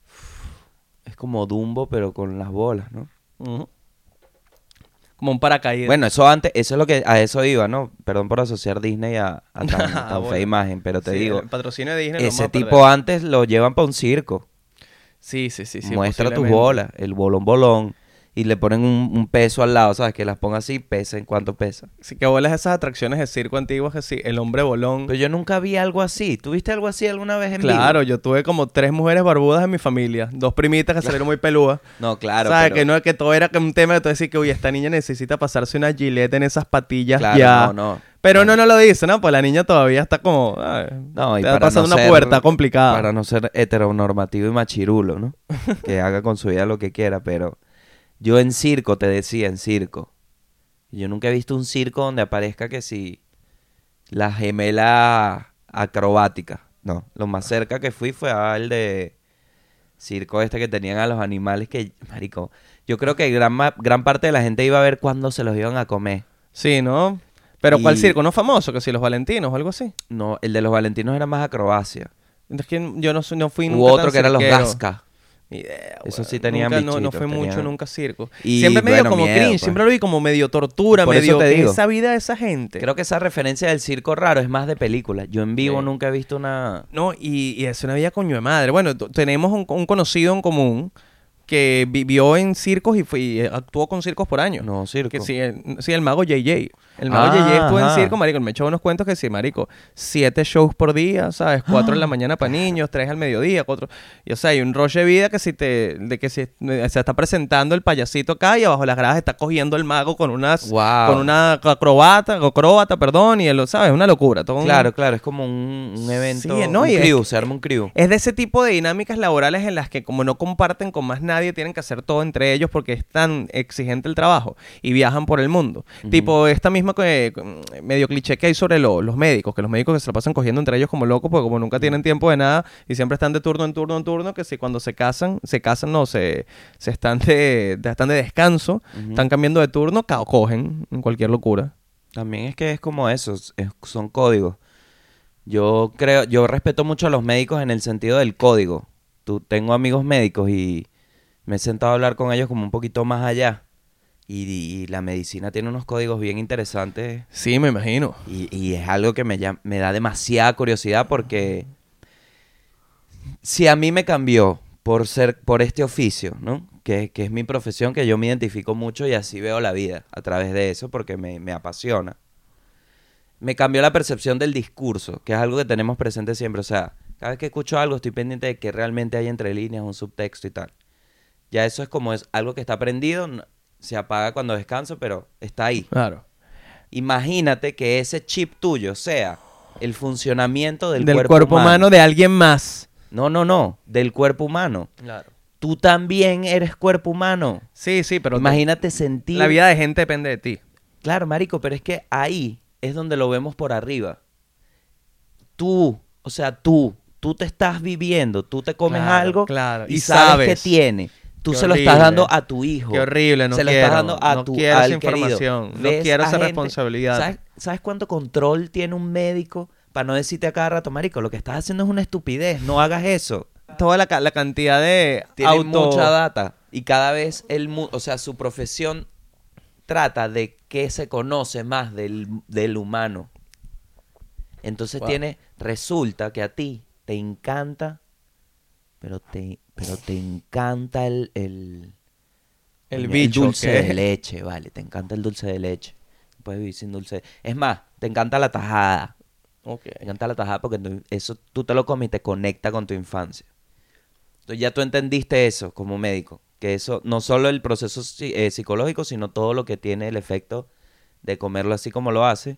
Es como Dumbo, pero con las bolas, ¿no? Ujú. Como un paracaídas. Bueno, eso antes, eso es lo que, a eso iba, ¿no? Perdón por asociar Disney a, a tan, tan Ah, bueno. fea imagen, pero te Sí, digo, el patrocinio de Disney lo ese vamos a tipo perder. antes lo llevan para un circo. Sí, sí, sí. sí Muestra tus posiblemente. bolas, el bolón bolón, y le ponen un, un peso al lado, ¿sabes? Que las ponga así, pesa en cuánto pesa. Sí, que bolas esas atracciones de circo antiguas que sí, el hombre bolón. Pero yo nunca vi algo así. ¿Tuviste algo así alguna vez en Claro, vivo? yo tuve como tres mujeres barbudas en mi familia. Dos primitas que salieron muy peludas. No, claro. ¿Sabes? pero- Que no, que todo era que un tema de tú decir que, uy, esta niña necesita pasarse una gilet en esas patillas Claro, ya. no, no. Pero no, no lo dice, ¿no? Pues la niña todavía está como... ¿sabes? No, y está para pasando no una ser- pubertad complicada. Para no ser heteronormativo y machirulo, ¿no? Que haga con su vida lo que quiera, pero yo en circo, te decía, en circo. Yo nunca he visto un circo donde aparezca que si la gemela acrobática. No, lo más cerca que fui fue al de circo este que tenían a los animales que, marico, yo creo que gran, ma- gran parte de la gente iba a ver cuándo se los iban a comer. Sí, ¿no? Pero ¿cuál Y- circo? ¿No famoso? Que si los Valentinos o algo así. No, el de los Valentinos era más acrobacia. Es que yo no, soy- no fui nunca Hubo otro tan que eran los cirquero. Gasca. Ni idea, Eso weón. sí tenían Nunca, no, no bichitos, fue mucho tenían- nunca circo. Y, Siempre medio bueno, como miedo, cringe, pues. siempre lo vi como medio tortura, Por eso medio te que digo. esa vida de esa gente. Creo que esa referencia del circo raro es más de película. Yo en vivo Sí. nunca he visto una... No, y, y es una vida coño de madre. Bueno, t- tenemos un, un conocido en común que vivió en circos y, fue, y actuó con circos por años. No, circo. Que sí, el, sí, el mago J J. El mago Ah, J J estuvo en ajá. circo, marico. Me echó unos cuentos que sí, marico. Siete shows por día, ¿sabes? Cuatro en la mañana para niños, tres al mediodía, cuatro... Y o sea, hay un rollo de vida que si te... De que si eh, se está presentando el payasito acá y abajo las gradas está cogiendo el mago con unas... Wow. Con una acrobata, acróbata, perdón, y él, ¿sabes? Una locura. Todo un- Claro, claro, es como un, un evento, Sí, no, un y es crew, que- se arma un crew. Es de ese tipo de dinámicas laborales en las que como no comparten con más nadie, tienen que hacer todo entre ellos porque es tan exigente el trabajo y viajan por el mundo. Ujú. Tipo esta misma que, medio cliché que hay sobre lo- los médicos, que los médicos que se la pasan cogiendo entre ellos como locos porque como nunca tienen tiempo de nada y siempre están de turno en turno en turno, que si cuando se casan, se casan, no, se, se están, de, de- están de descanso, Ujú. están cambiando de turno, ca- cogen en cualquier locura. También es que es como eso, es- es- son códigos. Yo creo, yo respeto mucho a los médicos en el sentido del código. Tú, tengo amigos médicos y me he sentado a hablar con ellos como un poquito más allá. Y, y la medicina tiene unos códigos bien interesantes Sí, me imagino. y, y es algo que me, llam- me da demasiada curiosidad porque si a mí me cambió por ser, por este oficio, ¿no? Que, que es mi profesión, que yo me identifico mucho y así veo la vida a través de eso porque me, me apasiona. Me cambió la percepción del discurso, que es algo que tenemos presente siempre. O sea, cada vez que escucho algo estoy pendiente de que realmente hay entre líneas, un subtexto y tal. Ya eso es como es algo que está aprendido, no- se apaga cuando descanso, pero está ahí. Claro. Imagínate que ese chip tuyo sea el funcionamiento del, Del, cuerpo, cuerpo humano. humano. de alguien más. No, no, no, del cuerpo humano. Claro. Tú también eres cuerpo humano. Sí, sí, pero Imagínate sentir... la vida de gente depende de ti. Claro, marico, pero es que ahí es donde lo vemos por arriba. Tú, o sea, tú, tú te estás viviendo, tú te comes Claro, algo claro, y, y sabes, sabes. que tiene. Tú Qué se lo estás horrible. dando a tu hijo. Qué horrible, no Se lo quiero. estás dando a no tu quiero al esa querido. información. No Ves quiero a esa gente- responsabilidad. ¿sabes, ¿Sabes cuánto control tiene un médico para no decirte a cada rato, marico, lo que estás haciendo es una estupidez, no hagas eso? Toda la, ca- la cantidad de Tiene auto... mucha data y cada vez el mu- o sea, su profesión trata de que se conoce más del, del humano. Entonces Wow. tiene, resulta que a ti te encanta, pero te, pero te encanta el, el, El coño, bicho, dulce ¿qué? de leche, vale, te encanta el dulce de leche. No puedes vivir sin dulce. Es más, te encanta la tajada. Ok. Te encanta la tajada porque tú- eso tú te lo comes y te conecta con tu infancia. Entonces ya tú entendiste eso como médico. Que eso, no solo el proceso eh, psicológico, sino todo lo que tiene el efecto de comerlo así como lo hace.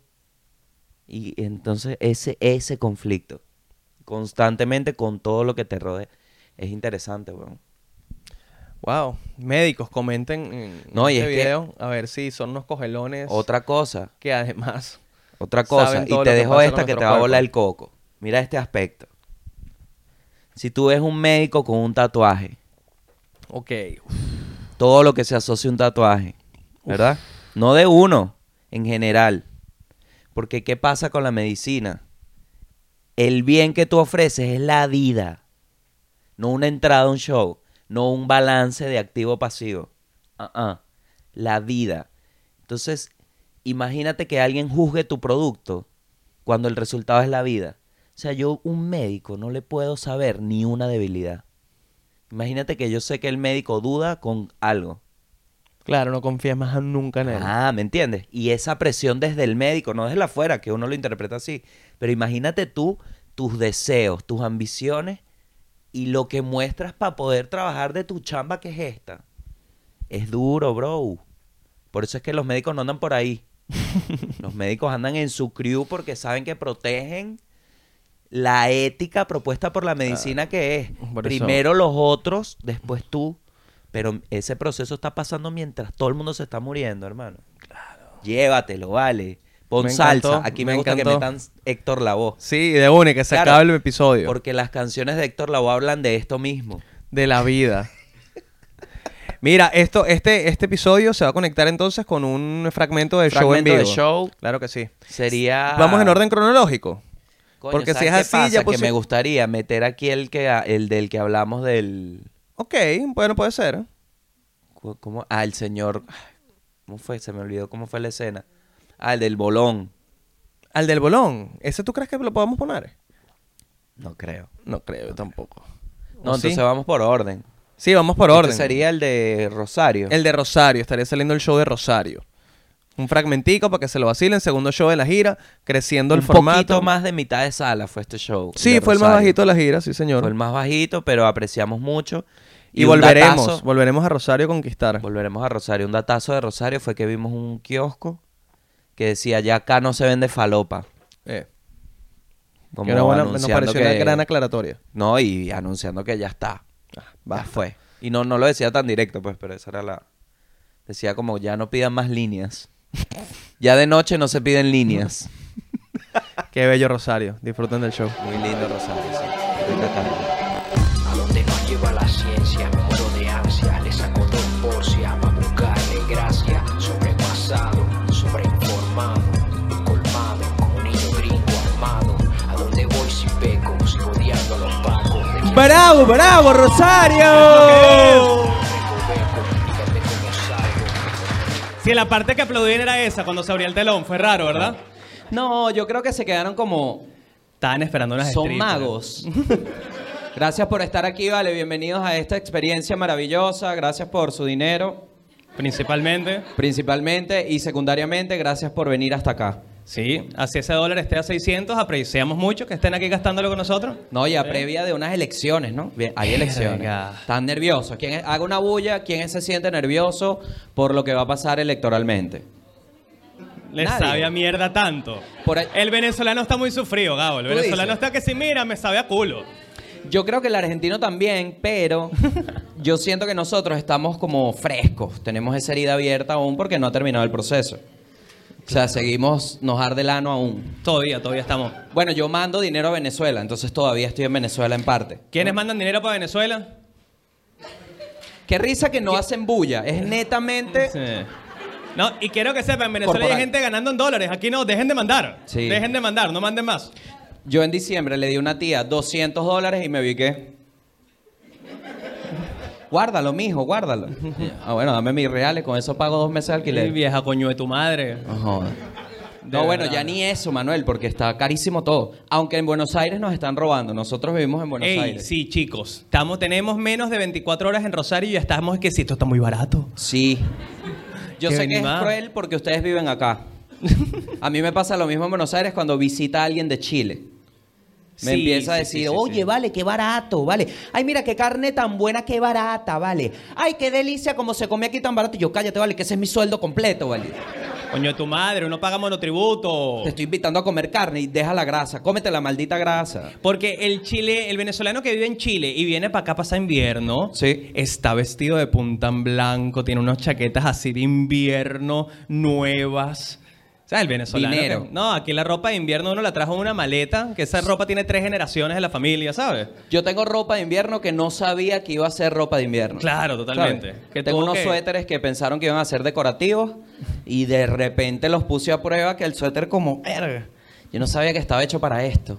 Y entonces ese, ese conflicto, constantemente con todo lo que te rodea, es interesante, weón. Wow. Médicos, comenten en No, y este es que- video a ver si son unos cogelones Otra cosa, que además... otra cosa. Saben Y todo te lo que dejo pasa esta con que te nuestro va a cuerpo. volar el coco. Mira este aspecto. Si tú ves un médico con un tatuaje, Ok. todo lo que se asocia a un tatuaje, ¿verdad? No de uno, en general. Porque ¿qué pasa con la medicina? El bien que tú ofreces es la vida. No una entrada a un show. No un balance de activo-pasivo. Ah, ah. La vida. Entonces, imagínate que alguien juzgue tu producto cuando el resultado es la vida. O sea, yo, un médico, no le puedo saber ni una debilidad. Imagínate que yo sé que el médico duda con algo. Claro, no confías más nunca en él. Ah, ¿me entiendes? Y esa presión desde el médico, no desde la afuera, que uno lo interpreta así. Pero imagínate tú, tus deseos, tus ambiciones y lo que muestras para poder trabajar de tu chamba, que es esta. Es duro, bro. Por eso es que los médicos no andan por ahí. Los médicos andan en su crew porque saben que protegen la ética propuesta por la medicina, que es por eso- primero los otros, después tú. Pero ese proceso está pasando mientras todo el mundo se está muriendo, hermano. Claro. Llévatelo, vale. Pon Me encantó, salsa. Aquí me, me gusta encantó. que metan Héctor Lavoe. Sí, de una, que se Claro, acabe el episodio. Porque las canciones de Héctor Lavoe hablan de esto mismo. De la vida. Mira, esto, este, este episodio se va a conectar entonces con un fragmento del show en Fragmento vivo. de show Claro que sí. sería... Vamos en orden cronológico. Coño, porque si ¿sabes es qué así, pasa? ya Que pusi- me gustaría meter aquí el, que, el del que hablamos del... Ok, bueno, puede ser. cu- ¿Cómo? Ah, el señor... ¿Cómo fue? Se me olvidó cómo fue la escena. Ah, el del bolón. Al del bolón. ¿Ese tú crees que lo podamos poner? No creo. No creo, yo tampoco. No, ¿O entonces sí? vamos por orden. Sí, vamos por Este orden. sería el de Rosario. El de Rosario. Estaría saliendo el show de Rosario. Un fragmentico para que se lo vacilen. Segundo show de la gira. Creciendo el Un formato. poquito más de mitad de sala fue este show. Sí, de fue el más Rosario. bajito de la gira, sí, señor. Fue el más bajito, pero apreciamos mucho. Y, un volveremos. datazo- Volveremos a Rosario a conquistar. volveremos a Rosario. Un datazo de Rosario fue que vimos un kiosco que decía, ya acá no se vende falopa. Eh, Como que una buena, nos anunciando pareció una que- gran aclaratoria. No, y anunciando que ya está. Ya basta. fue. Y no, no lo decía tan directo, pues, pero esa era la... Decía como, ya no pidan más líneas. Ya de noche no se piden líneas. Qué bello Rosario. Disfruten del show. Muy lindo Rosario, sí. Rica carne. A donde nos lleva la ciencia, me muero de ansias, le saco dos porcias para buscarle gracia, sobrepasado, sobreinformado, colmado, como un niño gringo armado, a donde voy si peco, sigo odiando a los pacos, de que ¡Bravo, bravo, Rosario! recoveco, dígame cómo salgo. Sí, la parte que aplaudían era esa, cuando se abría el telón. Fue raro, ¿verdad? No, yo creo que se quedaron como... Estaban esperando unas Son strippers. magos. Gracias por estar aquí, vale. Bienvenidos a esta experiencia maravillosa. Gracias por su dinero, Principalmente. principalmente. Y secundariamente, gracias por venir hasta acá. Sí, así ese dólar esté a seiscientos, apreciamos mucho que estén aquí gastándolo con nosotros. No, ya previa de unas elecciones, ¿no? Bien, hay elecciones. Verga. Están nerviosos. ¿Quién es- haga una bulla? ¿Quién se siente nervioso por lo que va a pasar electoralmente? Les Nadie. sabe a mierda tanto. Por ahí- El venezolano está muy sufrido, Gabo. El ¿Tú venezolano dices? está que si mira, me sabe a culo. Yo creo que el argentino también, pero yo siento que nosotros estamos como frescos. Tenemos esa herida abierta aún porque no ha terminado el proceso. O sea, seguimos, nos arde el ano aún. Todavía, todavía estamos. Bueno, yo mando dinero a Venezuela, entonces todavía estoy en Venezuela en parte. ¿Quiénes mandan dinero para Venezuela? Qué risa que no hacen bulla, es netamente... Sí. No, y quiero que sepan, en Venezuela Corporal. hay gente ganando en dólares. Aquí no, dejen de mandar. Sí. Dejen de mandar, no manden más. Yo en diciembre le di a una tía doscientos dólares y me vi que... Guárdalo, mijo, guárdalo. Ah, bueno, dame mis reales, con eso pago dos meses de Qué alquiler. vieja coño de tu madre. No jodas. De No, bueno, verdad. ya ni eso, Manuel, porque está carísimo todo. Aunque en Buenos Aires nos están robando. Nosotros vivimos en Buenos Ey, Aires. sí, chicos. Estamos, tenemos menos de veinticuatro horas en Rosario y ya estamos que si esto está muy barato. Sí. Yo Qué sé que es animal. cruel porque ustedes viven acá. A mí me pasa lo mismo en Buenos Aires cuando visita a alguien de Chile. Me Sí, empieza a sí, decir, sí, sí, oye, sí. vale, qué barato, vale. Ay, mira, qué carne tan buena, qué barata, vale. Ay, qué delicia como se come aquí tan barato. Y yo, cállate, vale, que ese es mi sueldo completo, vale. Coño, tu madre, uno paga monotributo. Te estoy invitando a comer carne y deja la grasa. Cómete la maldita grasa. Porque el Chile, el venezolano que vive en Chile y viene para acá a pasar invierno, Sí. está vestido de punta en blanco, tiene unas chaquetas así de invierno nuevas. O sea, el venezolano. Dinero. que- no, aquí la ropa de invierno uno la trajo en una maleta, que esa ropa tiene tres generaciones de la familia, ¿sabes? Yo tengo ropa de invierno que no sabía que iba a ser ropa de invierno. Claro, totalmente. ¿Sabes? Que Tengo tuvo unos que- suéteres que pensaron que iban a ser decorativos y de repente los puse a prueba que el suéter como, verga, yo no sabía que estaba hecho para esto.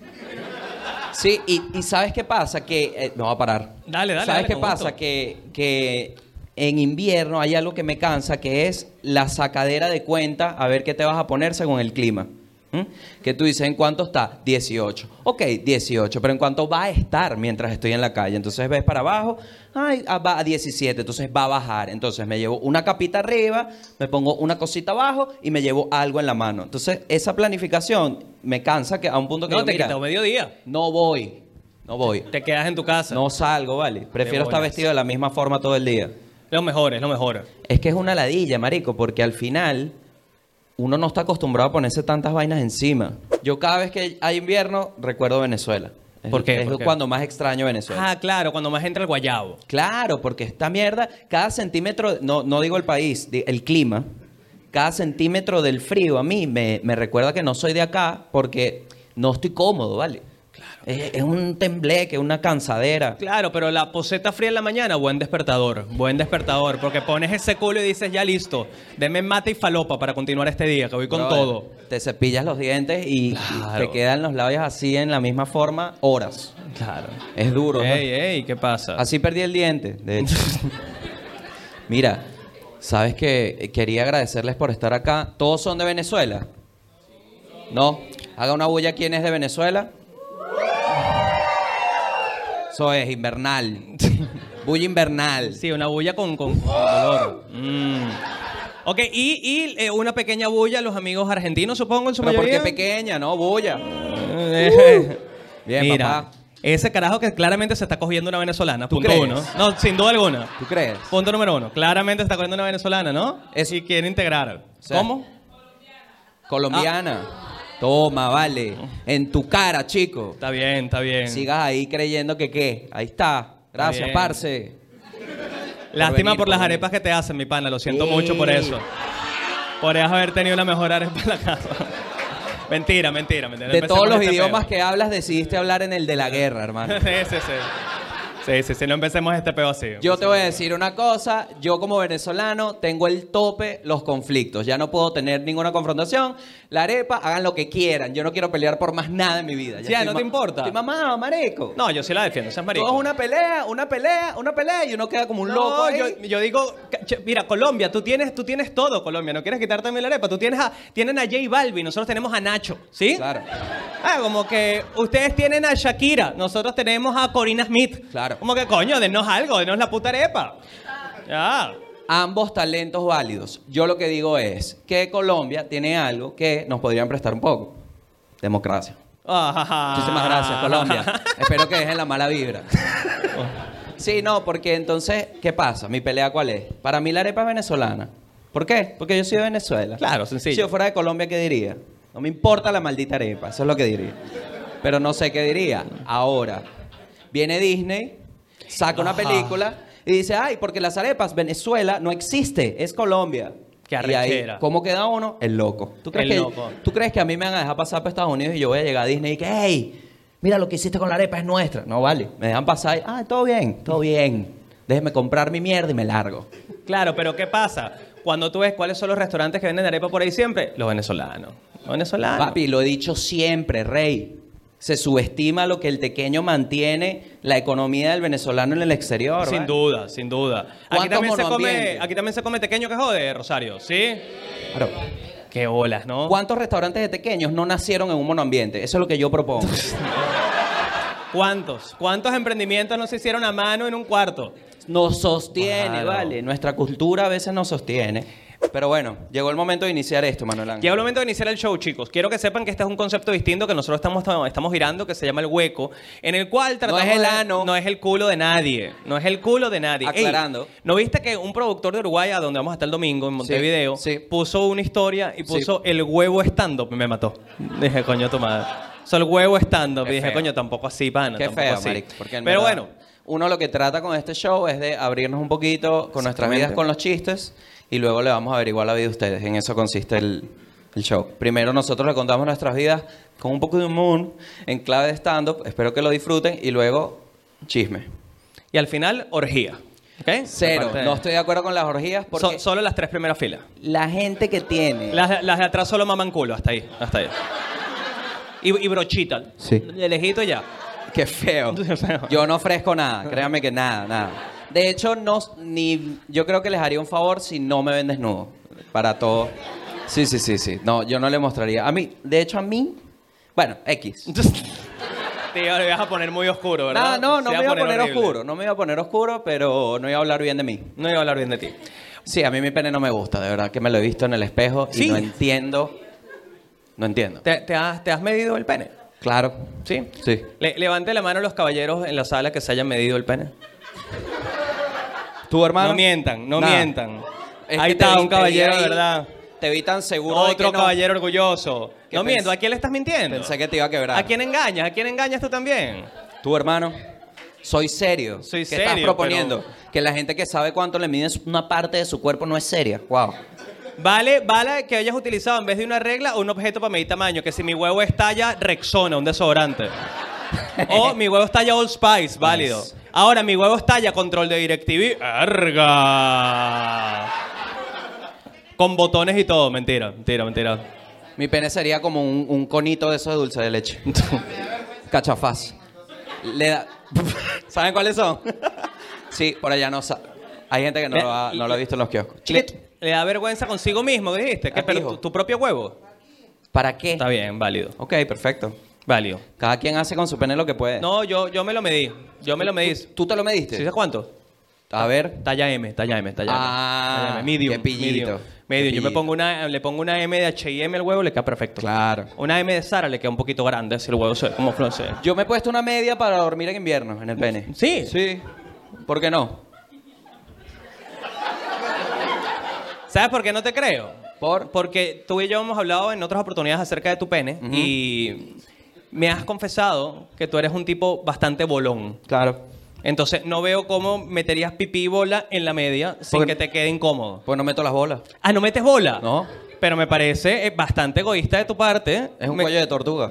Sí, y, y ¿sabes qué pasa? Que, eh, me voy a parar. Dale, dale, ¿Sabes dale, qué con pasa? gusto. Que, que en invierno hay algo que me cansa, que es la sacadera de cuenta a ver qué te vas a poner según el clima. ¿Mm? Que tú dices, ¿en cuánto está? dieciocho. Ok, dieciocho, pero ¿en cuánto va a estar mientras estoy en la calle? Entonces ves para abajo, ay, ah, va a diecisiete, entonces va a bajar. Entonces me llevo una capita arriba, me pongo una cosita abajo y me llevo algo en la mano. Entonces esa planificación me cansa que a un punto que No, yo, te mira, quita un mediodía. no voy, no voy. Te quedas en tu casa. No salgo, ¿vale? Prefiero estar bolas. vestido de la misma forma todo el día. Lo mejor, es lo mejor. Es que es una ladilla, marico, porque al final uno no está acostumbrado a ponerse tantas vainas encima. Yo cada vez que hay invierno recuerdo Venezuela. Es- ¿Por qué? Es ¿Por qué? cuando más extraño Venezuela. Ah, claro, cuando más entra el guayabo. Claro, porque esta mierda, cada centímetro, no, no digo el país, di- el clima, cada centímetro del frío a mí me, me recuerda que no soy de acá porque no estoy cómodo, ¿vale? Es, es un tembleque, una cansadera. Claro, pero la poseta fría en la mañana, buen despertador, buen despertador, porque pones ese culo y dices, ya listo, deme mate y falopa para continuar este día, que voy con Brother, todo. Te cepillas los dientes y, y Claro. te quedan los labios así en la misma forma horas. Claro. Es duro, ¿no? Ey, ey, ¿qué pasa? Así perdí el diente, de hecho. Mira, sabes que quería agradecerles por estar acá. ¿Todos son de Venezuela? ¿No? Haga una bulla. ¿Quién es de Venezuela? Eso es invernal. Bulla invernal. Sí, una bulla con, con, con dolor. Mm. Ok, y, y eh, una pequeña bulla a los amigos argentinos, supongo, en su Pero porque mayoría. pequeña, ¿no? Bulla. Eh, Bien, Mira, papá. ese carajo que claramente se está cogiendo una venezolana, ¿Tú punto crees? uno. No, sin duda alguna. ¿Tú crees? Punto número uno. Claramente se está cogiendo una venezolana, ¿no? Eso. Y quiere integrar. sea, ¿Cómo? Colombiana. Toma, vale. En tu cara, chico. Está bien, está bien. Sigas ahí creyendo que qué. Ahí está. Gracias, bien. parce. Lástima venir, por las por venir. arepas que te hacen, mi pana. Lo siento Sí. mucho por eso. Podrías haber tenido una mejor arepa en la casa. mentira, mentira, mentira. De Empecemos todos los este idiomas peo. que hablas, decidiste hablar en el de la guerra, hermano. sí, sí, sí. Sí, sí, sí. No empecemos este peo así. Yo te voy a decir una cosa, yo como venezolano tengo el tope los conflictos, ya no puedo tener ninguna confrontación, la arepa, hagan lo que quieran, yo no quiero pelear por más nada en mi vida. Ya, estoy ¿no ma- te importa? Estoy mamado, mareco. No, yo sí la defiendo. Seas marico. Todo es una pelea, una pelea, una pelea y uno queda como un No, loco ahí. yo, yo digo, ca- che, mira, Colombia, tú tienes, tú tienes todo, Colombia. No quieres quitarte también la arepa. Tú tienes a, tienen a J Balvin, nosotros tenemos a Nacho, ¿sí? Claro. Ah, como que ustedes tienen a Shakira, nosotros tenemos a Corina Smith. Claro. Como que, coño, denos algo, denos la puta arepa. Ya. Ambos talentos válidos. Yo lo que digo es que Colombia tiene algo que nos podrían prestar un poco. Democracia. Ah. Muchísimas gracias, Colombia. Espero que dejen la mala vibra. Sí, no, porque entonces, ¿qué pasa? ¿Mi pelea cuál es? Para mí la arepa es venezolana. ¿Por qué? Porque yo soy de Venezuela. Claro, sencillo. Si yo fuera de Colombia, ¿qué diría? No me importa la maldita arepa, eso es lo que diría. Pero no sé qué diría. Ahora, viene Disney, saca una Ajá. película y dice, ay, porque las arepas, Venezuela no existe, es Colombia. Qué Y ahí, arrechera. ¿cómo queda uno? El loco. ¿Tú crees, El que, loco. ¿Tú crees que a mí me van a dejar pasar por Estados Unidos y yo voy a llegar a Disney y que, hey, mira lo que hiciste con la arepa es nuestra? No vale. Me dejan pasar y, ah, todo bien, todo bien. Déjeme comprar mi mierda y me largo. Claro, pero ¿qué pasa? Cuando tú ves cuáles son los restaurantes que venden arepa por ahí siempre, los venezolanos. Los venezolanos. Papi, lo he dicho siempre, rey. Se subestima lo que el tequeño mantiene la economía del venezolano en el exterior. Sin ¿vale? duda, sin duda. Aquí ¿Cuántos también, se come, monoambientes? aquí también se come tequeño que jode, Rosario, ¿sí? Claro. Qué bolas, ¿no? ¿Cuántos restaurantes de tequeños no nacieron en un monoambiente? Eso es lo que yo propongo. ¿Cuántos? ¿Cuántos emprendimientos no se hicieron a mano en un cuarto? Nos sostiene, Claro. ¿vale? Nuestra cultura a veces nos sostiene. Pero bueno, llegó el momento de iniciar esto, Manuel Ángel. Llega el momento de iniciar el show, chicos. Quiero que sepan que este es un concepto distinto que nosotros estamos, estamos girando, que se llama el hueco, en el cual tratamos es el de- ano. No es el culo de nadie. No es el culo de nadie. Ey, Aclarando. ¿no viste que un productor de Uruguay, a donde vamos a estar el domingo, en Montevideo, sí. puso una historia y puso el huevo stand-up? Me mató. Dije, coño, tu madre. O sea, el huevo stand-up. Qué Y dije, feo. coño, tampoco así, pana. Qué tampoco feo, así. marico. Porque en Pero verdad, bueno, uno lo que trata con este show es de abrirnos un poquito con nuestras vidas, con los chistes, y luego le vamos a averiguar la vida de ustedes. En eso consiste el, el show. Primero nosotros le contamos nuestras vidas con un poco de humor, en clave de stand-up. Espero que lo disfruten. Y luego, chisme. y al final, orgía. ¿Ok? Cero. Aparte de- No estoy de acuerdo con las orgías porque So- solo las tres primeras filas. la gente que tiene... Las, las de atrás solo maman culo, hasta ahí, hasta ahí. Y, y brochita. Sí. De lejito ya. Qué feo. Yo no ofrezco nada, créanme que nada, nada. De hecho, no, ni, yo creo que les haría un favor si no me ven desnudo. Para todo. Sí, sí, sí, sí. No, yo no le mostraría. A mí, de hecho, a mí, bueno, X. Te iba- le ibas a poner muy oscuro, ¿verdad? Nada, no, no Se me iba a poner horrible. oscuro. No me iba a poner oscuro, pero no iba a hablar bien de mí. No iba a hablar bien de ti. Sí, a mí mi pene no me gusta, de verdad que me lo he visto en el espejo Sí. y no entiendo. No entiendo. ¿Te, te has, te has medido el pene? Claro. ¿Sí? Sí. Le- levante la mano los caballeros en la sala que se hayan medido el pene. ¿Tu hermano? No mientan, no Nada. mientan. Es Ahí que te está, vi- un te vi caballero, ahí, de verdad. Te vi tan seguro de Otro que no. caballero orgulloso. Que No pens- miento, ¿a quién le estás mintiendo? Pensé que te iba a quebrar. ¿A quién engañas? ¿A quién engañas tú también? Tu hermano. Soy serio. Soy ¿Qué estás serio, proponiendo? pero- Que la gente que sabe cuánto le miden una parte de su cuerpo no es seria. Wow. Vale, vale que hayas utilizado en vez de una regla un objeto para medir tamaño. Que si mi huevo es talla Rexona, un desodorante. O mi huevo es talla Old Spice, válido. Nice. Ahora, mi huevo es talla control de DirecTV. ¡Arga! Con botones y todo. Mentira, mentira, mentira. Mi pene sería como un, un conito de esos de dulce de leche. Cachafaz. Le da... ¿Saben cuáles son? Sí, por allá no sa- Hay gente que no, Le- lo ha, no lo ha visto en los kioscos. Le, Chiquito. le da vergüenza consigo mismo, ¿qué dijiste? ¿Qué, A ti, pero hijo. tu, tu propio huevo. ¿Para qué? Está bien, válido. Ok, perfecto. Válido. Cada quien hace con su pene lo que puede. No, yo, yo me lo medí. Yo me lo medí. ¿Tú te lo mediste? ¿Sí sabes cuánto? A ver. Talla M, talla M, talla M. Ah, Talla M. Medium, qué pillito, medium. qué Medium. Yo me pillito. pongo una, le pongo una M de H y M al huevo, le queda perfecto. Claro. Una M de Sara le queda un poquito grande, así el huevo se ve como francés. Yo me he puesto una media para dormir en invierno, en el pene. ¿Sí? Sí. ¿Por qué no? ¿Sabes por qué no te creo? ¿Por? Porque tú y yo hemos hablado en otras oportunidades acerca de tu pene Ujú. y me has confesado que tú eres un tipo bastante bolón. Claro. Entonces no veo cómo meterías pipí y bola en la media sin Porque- que te quede incómodo. Pues no meto las bolas. Ah, ¿no metes bola? No. Pero me parece eh, bastante egoísta de tu parte. Es un Me- cuello de tortuga.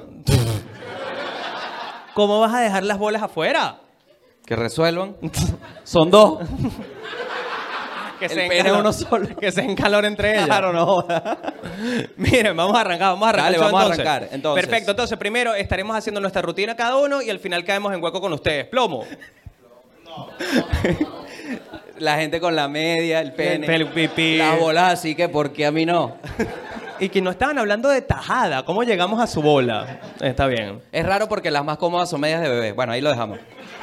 ¿Cómo vas a dejar las bolas afuera? Que resuelvan. Son dos. Que El se pene encalor- uno solo. Que se encalor entre ellas. Claro, no. Miren, vamos a arrancar, vamos a arrancar. Dale, el show vamos a entonces. arrancar, entonces. Perfecto, entonces primero estaremos haciendo nuestra rutina cada uno y al final caemos en hueco con ustedes. Plomo. La gente con la media, el pene. El pipí. Las bolas, así que ¿por qué a mí no? Y que no estaban hablando de tajada. ¿Cómo llegamos a su bola? Está bien. Es raro porque las más cómodas son medias de bebé. Bueno, ahí lo dejamos.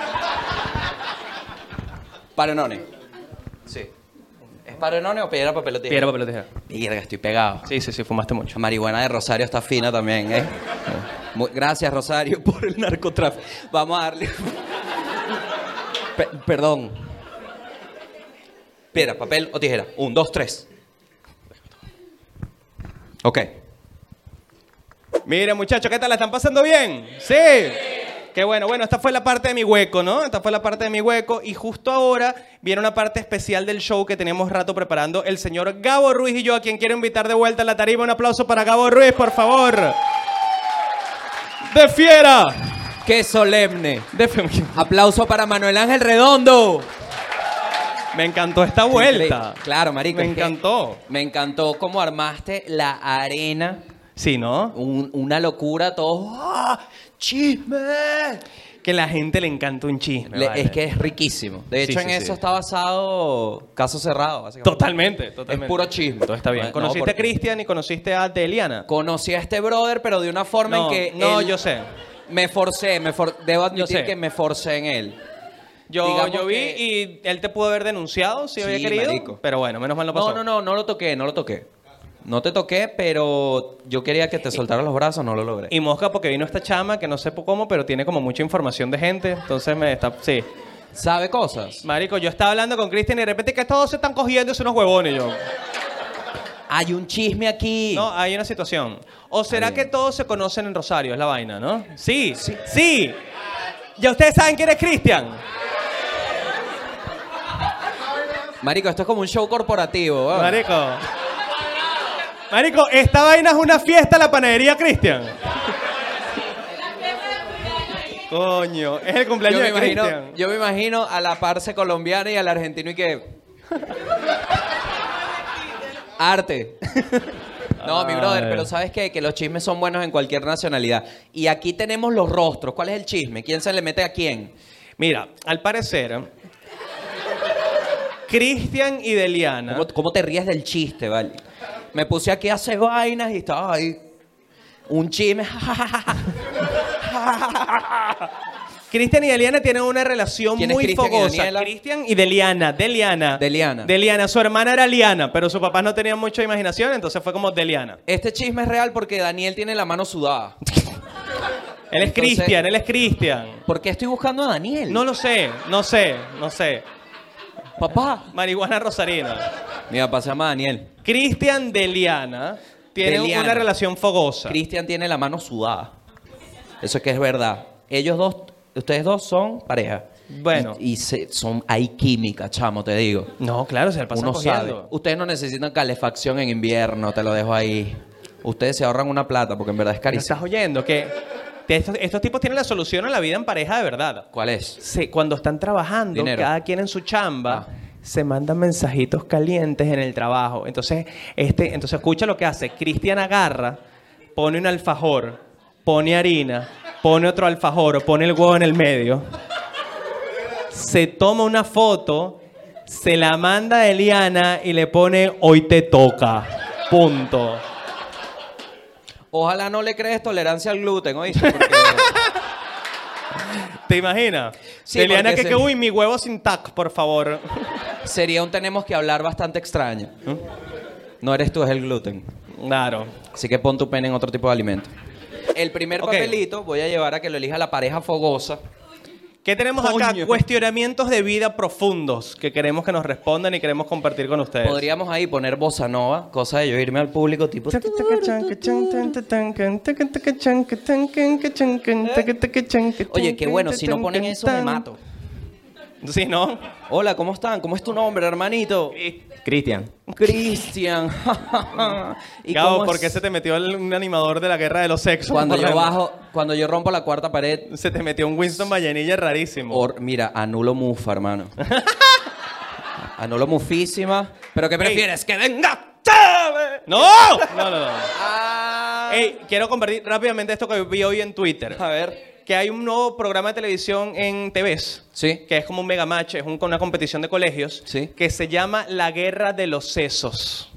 Parenone. Sí. ¿Es parenone o piedra, papel o tijera? Piedra, papel o tijera. Mierda, estoy pegado. Sí, sí, sí, fumaste mucho. La marihuana de Rosario está fina también, ¿eh? Muy- gracias, Rosario, por el narcotráfico. Vamos a darle... Pe- perdón. Piedra, papel o tijera. Un, dos, tres. Ok. Miren, muchachos, ¿qué tal? ¿La están pasando bien? ¿Sí? Qué bueno. Bueno, esta fue la parte de mi hueco, ¿no? Esta fue la parte de mi hueco. Y justo ahora viene una parte especial del show que tenemos rato preparando el señor Gabo Ruiz y yo, a quien quiero invitar de vuelta a la tarima. Un aplauso para Gabo Ruiz, por favor. ¡De fiera! ¡Qué solemne! De fe- Aplauso para Manuel Ángel Redondo. Me encantó esta vuelta. Claro, marico. Me es que encantó. Me encantó cómo armaste la arena. Sí, ¿no? Un- una locura, todo. ¡Ah! ¡Chisme! Que la gente le encanta un chisme. Le- vale. Es que es riquísimo. De Sí, hecho, sí, en sí. eso está basado Caso Cerrado, básicamente. Totalmente, totalmente. Es puro chisme. Todo está bien. No, ¿Conociste porque- a Cristian y conociste a Deliana? Conocí a este brother, pero de una forma No, en que. no, él- yo sé. Me forcé, me for- debo admitir sé. que me forcé en él. Yo, digamos yo vi que- y él te pudo haber denunciado si Sí, había querido. marico. Pero bueno, menos mal no pasó. No, no, no, no lo toqué, no lo toqué. No te toqué, pero yo quería que te soltaras los brazos, no lo logré. Y mosca porque vino esta chama que no sé po- cómo, pero tiene como mucha información de gente. Entonces me está... Sí. ¿Sabe cosas? Marico, yo estaba hablando con Cristian y de repente que todos se están cogiendo y son unos huevones. Y yo, Hay un chisme aquí. no, hay una situación. ¿O será bien. que todos se conocen en Rosario? Es la vaina, ¿no? Sí, sí. Sí. Ya ustedes saben quién es Cristian. Marico, esto es como un show corporativo. ¿verdad? Marico. Marico, esta vaina es una fiesta en la panadería Cristian. Coño, es el Yo cumpleaños me, de imagino, Cristian. yo me imagino a la parce colombiana y al argentino y que... Arte. No, mi brother, Ay. pero ¿sabes qué? Que los chismes son buenos en cualquier nacionalidad. Y aquí tenemos los rostros. ¿Cuál es el chisme? ¿Quién se le mete a quién? Mira, al parecer, Cristian y Deliana. ¿Cómo, cómo te ríes del chiste, vale? Me puse aquí a hacer vainas y estaba ahí. Un chisme. Cristian y Deliana tienen una relación ¿Quién es muy Cristian y fogosa. Daniela? Cristian y Deliana, Deliana. Deliana. Deliana, su hermana era Liana, pero sus papás no tenían mucha imaginación, entonces fue como Deliana. Este chisme es real porque Daniel tiene la mano sudada. Él es Entonces- Cristian, él es Cristian. ¿Por qué estoy buscando a Daniel? No lo sé, no sé, no sé. Papá. Marihuana rosarina. Mi papá se llama Daniel. Cristian Deliana tienen Deliana. una relación fogosa. Cristian tiene la mano sudada. Eso es que es verdad. Ellos dos, ustedes dos son pareja. Bueno. Y, y se- son, hay química, chamo, te digo. No, claro, se le pasa Uno sabe. cogiendo. Ustedes no necesitan calefacción en invierno, te lo dejo ahí. Ustedes se ahorran una plata porque en verdad es ¿Me carísimo. estás oyendo? Que te- estos, estos tipos tienen la solución a la vida en pareja de verdad. ¿Cuál es? Se- cuando están trabajando, Dinero. cada quien en su chamba, Ah. se mandan mensajitos calientes en el trabajo. Entonces, este, entonces escucha lo que hace. Cristian agarra, pone un alfajor, pone harina, pone otro alfajor, pone el huevo en el medio. Se toma una foto, se la manda a Eliana y le pone hoy te toca. Punto. Ojalá no le crees tolerancia al gluten, ¿oíste? Porque ¿Te imaginas? Sí, Eliana porque que, se- que, uy, mi huevo sin tac, por favor. sería un tenemos que hablar bastante extraño. No eres tú, es el gluten. Claro. Así que pon tu pene en otro tipo de alimento. El primer Ok. papelito voy a llevar a que lo elija la pareja fogosa. ¿Qué tenemos acá? Coño. Cuestionamientos de vida profundos que queremos que nos respondan y queremos compartir con ustedes. Podríamos ahí poner bossa nova, cosa de yo irme al público tipo... Oye, qué bueno, si no ponen eso me mato. Sí, ¿no? Hola, ¿cómo están? ¿Cómo es tu nombre, hermanito? Cristian. Cristian. ¿Y Gabo, cómo ¿por es? qué se te metió el- un animador de la guerra de los sexos? Cuando por yo la- bajo, cuando yo rompo la cuarta pared, Se te metió un Winston Vallenilla rarísimo. or- mira, anulo mufa, hermano. Anulo mufísima. ¿Pero qué prefieres? ¡Que venga! ¡Chave! ¡No! No, no, no. Ah. Ey, quiero compartir rápidamente esto que vi hoy en Twitter. A ver. Que hay un nuevo programa de televisión en T Vs. Sí. Que es como un mega match, es un- una competición de colegios. Sí. Que se llama La Guerra de los Sesos.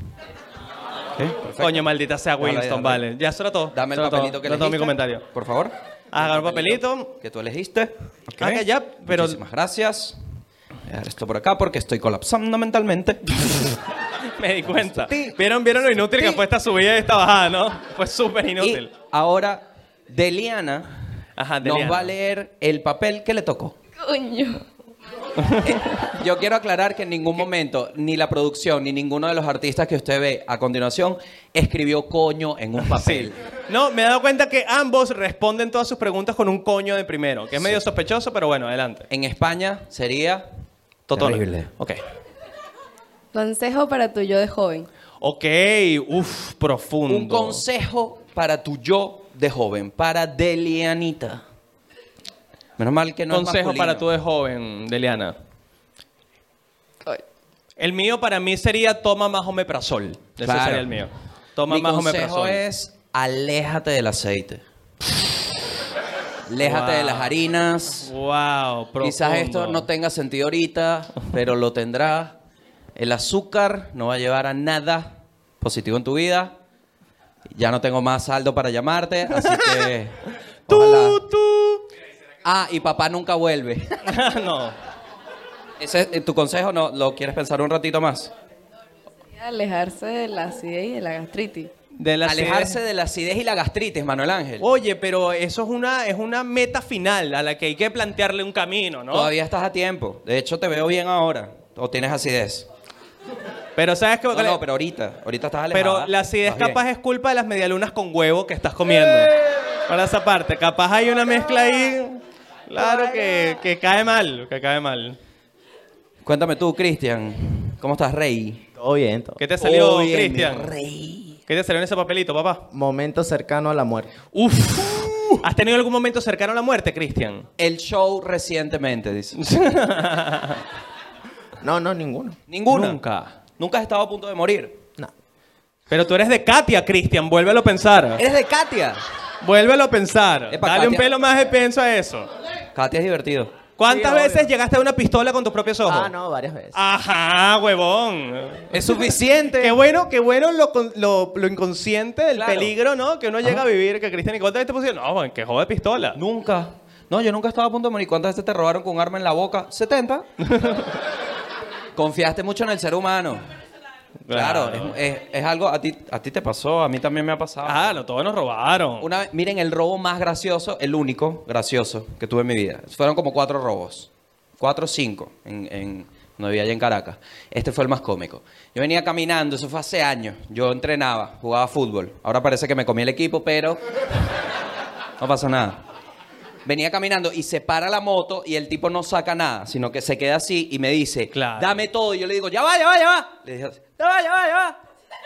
Coño, maldita sea Déjalo ahí, Winston, déjalo ahí. vale. Ya, eso era todo. Dame el Eso era todo. papelito que Eso era todo mi elegiste, comentario. por favor. Haga El un papelito. que tú elegiste. Ah, que ya, pero- Muchísimas gracias. Voy a dejar esto por acá porque estoy colapsando mentalmente. Me di cuenta. Sí. ¿Vieron, vieron lo inútil que Sí. fue esta subida y esta bajada, no? Fue súper Y inútil. ahora, Deliana Ajá, nos Deliana. va a leer el papel que le tocó. Coño. Yo quiero aclarar que en ningún momento, ni la producción, ni ninguno de los artistas que usted ve a continuación, escribió coño en un papel. Sí. No, me he dado cuenta que ambos responden todas sus preguntas con un coño de primero, que es medio sospechoso, pero bueno, adelante. En España sería... Totona. Terrible. Ok. Consejo para tu yo de joven. Ok, uff, profundo. Un consejo para tu yo de joven, para Delianita. Menos mal que no es consejo masculino. para tú de joven, Deliana. Ay. El mío para mí sería toma más omeprazol. Ese Claro. sería el mío. Toma Mi más consejo omeprazol. es aléjate del aceite. Aléjate Wow. de las harinas. Wow, profundo. Quizás esto no tenga sentido ahorita, pero lo tendrá. El azúcar no va a llevar a nada positivo en tu vida. Ya no tengo más saldo para llamarte, así que... ojalá. Tú, tú. Ah, y papá nunca vuelve. no. Ese es tu consejo, ¿no? ¿Lo quieres pensar un ratito más? Alejarse de la acidez y de la gastritis. De la Alejarse de la acidez y la gastritis, Manuel Ángel. Oye, pero eso es una, es una meta final a la que hay que plantearle un camino, ¿no? Todavía estás a tiempo. De hecho, te veo bien ahora. ¿O tienes acidez? Pero ¿sabes qué? No, no, pero ahorita. Ahorita estás alejada. Pero la acidez Estás capaz bien. es culpa de las medialunas con huevo que estás comiendo. Para esa parte. Capaz hay una mezcla ahí. Claro que, que cae mal, que cae mal. Cuéntame tú, Cristian. ¿Cómo estás, rey? Todo bien, todo. ¿Qué te salió, Oye, Cristian? mi rey. ¿Qué te salió en ese papelito, papá? Momento cercano a la muerte. Uf. ¿Has tenido algún momento cercano a la muerte, Cristian? El show recientemente, dice. No, no, ninguno. Ninguna. Nunca. Nunca has estado a punto de morir. No. Pero tú eres de Katia, Cristian. Vuélvelo a pensar. ¿Eres de Katia? Vuélvelo a pensar. Epa, Dale un Katia. pelo más de penso a eso. Katia es divertido. ¿Cuántas Sí, veces obvio. llegaste a una pistola con tus propios ojos? Ah, no, varias veces. Ajá, huevón. Es suficiente. Qué bueno, qué bueno lo, con- lo, lo inconsciente del Claro. peligro, ¿no? Que uno llega a vivir. Que Cristian, ¿y cuántas veces te pusieron? No, bueno, que jode pistola. Nunca. No, yo nunca he estado a punto de morir. ¿Cuántas veces te robaron con un arma en la boca? setenta. Confiaste mucho en el ser humano. Claro, Claro. es, es- es algo, a ti, a ti te pasó, a mí también me ha pasado. Ah, no, todos nos robaron. Una vez, miren, el robo más gracioso, el único gracioso que tuve en mi vida. Fueron como cuatro robos. Cuatro o cinco en, en, cuando vivía allá en Caracas. Este fue el más cómico. Yo venía caminando, eso fue hace años. Yo entrenaba, jugaba fútbol. Ahora parece que me comí el equipo, pero no pasa nada. Venía caminando y se para la moto y el tipo no saca nada, sino que se queda así y me dice, Claro. dame todo. Y yo le digo, ya va, ya va, ya va. Le dije, ya va, ya va, ya va.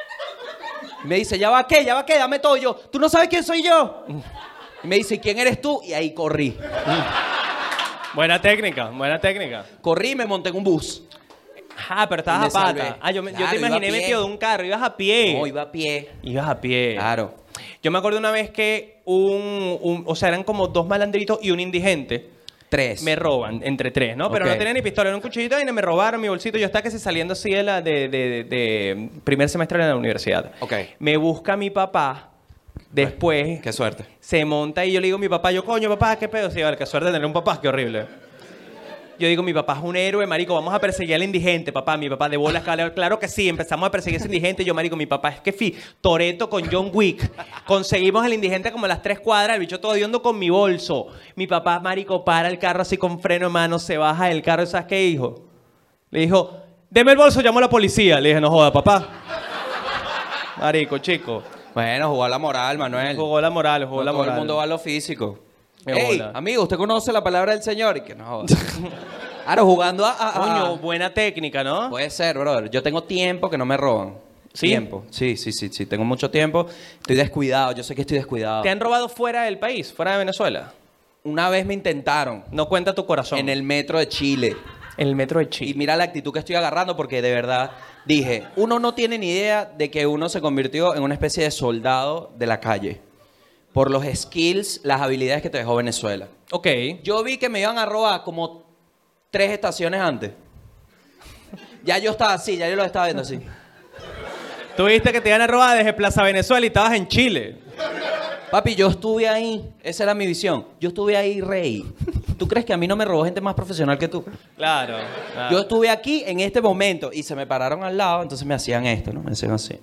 Y me dice, ¿ya va qué? ¿Ya va qué? Dame todo. Y yo, ¿tú no sabes quién soy yo? Y me dice, ¿quién eres tú? Y ahí corrí. Buena técnica, buena técnica. Corrí y me monté en un bus. Ah, pero Y estabas me a pata. salvé. Ah, yo, me- yo Claro, te iba a imaginé pie. metido de un carro. Ibas a pie. No, iba a pie. Ibas a pie. Claro. Yo me acuerdo una vez que un, un- o sea, eran como dos malandritos y un indigente. Tres. Me roban, entre tres, ¿no? Pero Ok. no tenía ni pistola, era un cuchillito y me robaron mi bolsito. Yo estaba casi saliendo así de, la, de, de- de primer semestre de la universidad. Ok. Me busca mi papá después. Qué suerte. Se monta y yo le digo a mi papá, yo, coño, papá, qué pedo. Sí, vale, qué suerte de tener un papá, qué horrible. Yo digo, mi papá es un héroe, marico, vamos a perseguir al indigente, papá. Mi papá de bolas, claro, claro que sí, empezamos a perseguir a ese indigente. Yo, marico, mi papá es que fui Toreto con John Wick. Conseguimos al indigente como a las tres cuadras, el bicho todo hediondo con mi bolso. Mi papá, marico, para el carro así con freno en mano, se baja del carro, ¿sabes qué dijo? Le dijo, deme el bolso, llamo a la policía. Le dije, no joda, papá. Marico, chico. Bueno, jugó a la moral, Manuel. Jugó la moral, jugó No la todo moral. el mundo va a lo físico. Me Ey, bola. amigo, ¿usted conoce la palabra del Señor? Y que no joda. Ahora, jugando a... a- a- Coño, buena técnica, ¿no? Puede ser, brother. Yo tengo tiempo que no me roban. ¿Sí? Tiempo. Sí, sí, sí, sí. Tengo mucho tiempo. Estoy descuidado. Yo sé que estoy descuidado. ¿Te han robado fuera del país, fuera de Venezuela? Una vez me intentaron No cuenta tu corazón. en el metro de Chile. En el metro de Y Chile. mira la actitud que estoy agarrando porque de verdad dije, uno no tiene ni idea de que uno se convirtió en una especie de soldado de la calle. Por los skills, las habilidades que te dejó Venezuela. Ok. Yo vi que me iban a robar como tres estaciones antes. Ya yo estaba así, ya yo lo estaba viendo así. Tú viste que te iban a robar desde Plaza Venezuela y estabas en Chile. Papi, yo estuve ahí. Esa era mi visión. Yo estuve ahí, rey. ¿Tú crees que a mí no me robó gente más profesional que tú? Claro. claro. Yo estuve aquí en este momento y se me pararon al lado, entonces me hacían esto, ¿no? Me hacían así.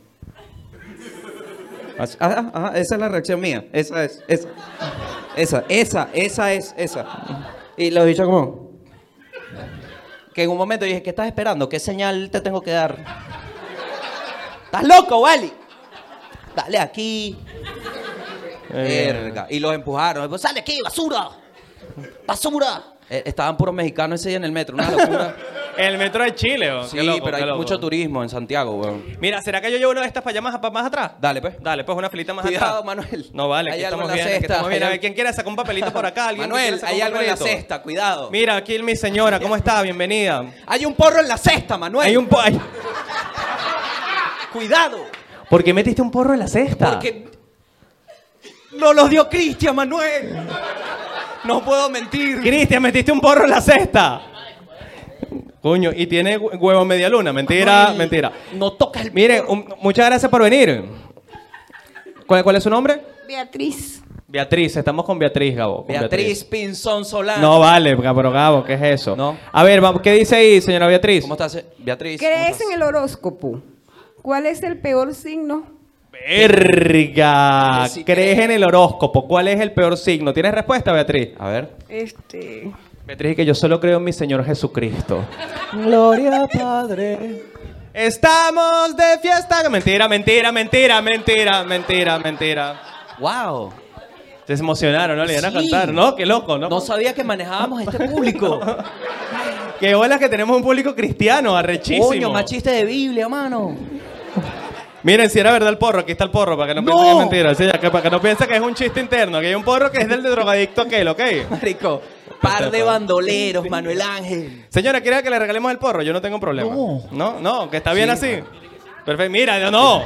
Así- Ajá, ajá, esa es la reacción mía. Esa es, esa. Esa, esa, esa es, esa. Y lo he dicho como... Que en un momento dije, ¿qué estás esperando? ¿Qué señal te tengo que dar? ¿Estás loco, Wally? Dale aquí. Eh, Verga. Y los empujaron. Pues, ¡sale aquí, basura! ¡Basura! Eh, estaban puros mexicanos ese día en el metro, una locura. En el metro de Chile, weón. Sí, Qué loco, pero qué hay loco. mucho turismo en Santiago, weón. Mira, ¿será que yo llevo una de estas para allá más, para más atrás? Dale, pues. Dale, pues una filita más Cuidado, atrás. Manuel. No, vale, aquí Hay algo estamos en la bien, aquí cesta, estamos bien. hay A ver, algo- ¿quién quiere sacar un papelito por acá? ¿Alguien Manuel, quiere sacar hay un algo en la papelito? cesta, cuidado. Mira, aquí mi señora, ¿cómo está? Bienvenida. Hay un porro en la cesta, Manuel. Hay un po... ay, Cuidado. ¿Por qué metiste un porro en la cesta? Porque... No los dio Cristian, Manuel. No puedo mentir. Cristian, metiste un porro en la cesta. Coño, y tiene hue- huevo media luna. Mentira, Manuel, mentira. No toca el... Mire, un- muchas gracias por venir. ¿Cuál, cuál es su nombre? Beatriz. Beatriz, estamos con Beatriz, Gabo. con Beatriz Pinzón Solano. No vale, pero Gabo, ¿qué es eso? No. A ver, vamos, ¿qué dice ahí, señora Beatriz? ¿Cómo estás, Beatriz? ¿Cómo ¿Crees estás? en el horóscopo? ¿Cuál es el peor signo? Verga. Sí, ¿Crees creo. en el horóscopo? ¿Cuál es el peor signo? ¿Tienes respuesta, Beatriz? A ver. Este. Beatriz, que yo solo creo en mi Señor Jesucristo. Gloria Padre. Estamos de fiesta. Mentira, mentira, mentira, mentira, mentira, mentira. Wow. Se emocionaron, ¿no? Le iban a Sí. cantar, ¿no? Qué loco, ¿no? No sabía que manejábamos este público. Qué bolas que tenemos un público cristiano, arrechísimo. Coño, más chiste de Biblia, mano. Miren, si era verdad el porro, aquí está el porro, para que no, ¡No! piensen que es mentira. Sí, ya, que- para que no piensen que es un chiste interno. Aquí hay un porro que es del de drogadicto aquel, ¿ok? Marico, par de bandoleros, Manuel Ángel. Señora, ¿quiere que le regalemos el porro? Yo no tengo problema. No. No, no, que está bien así. Perfecto. Mira, yo no.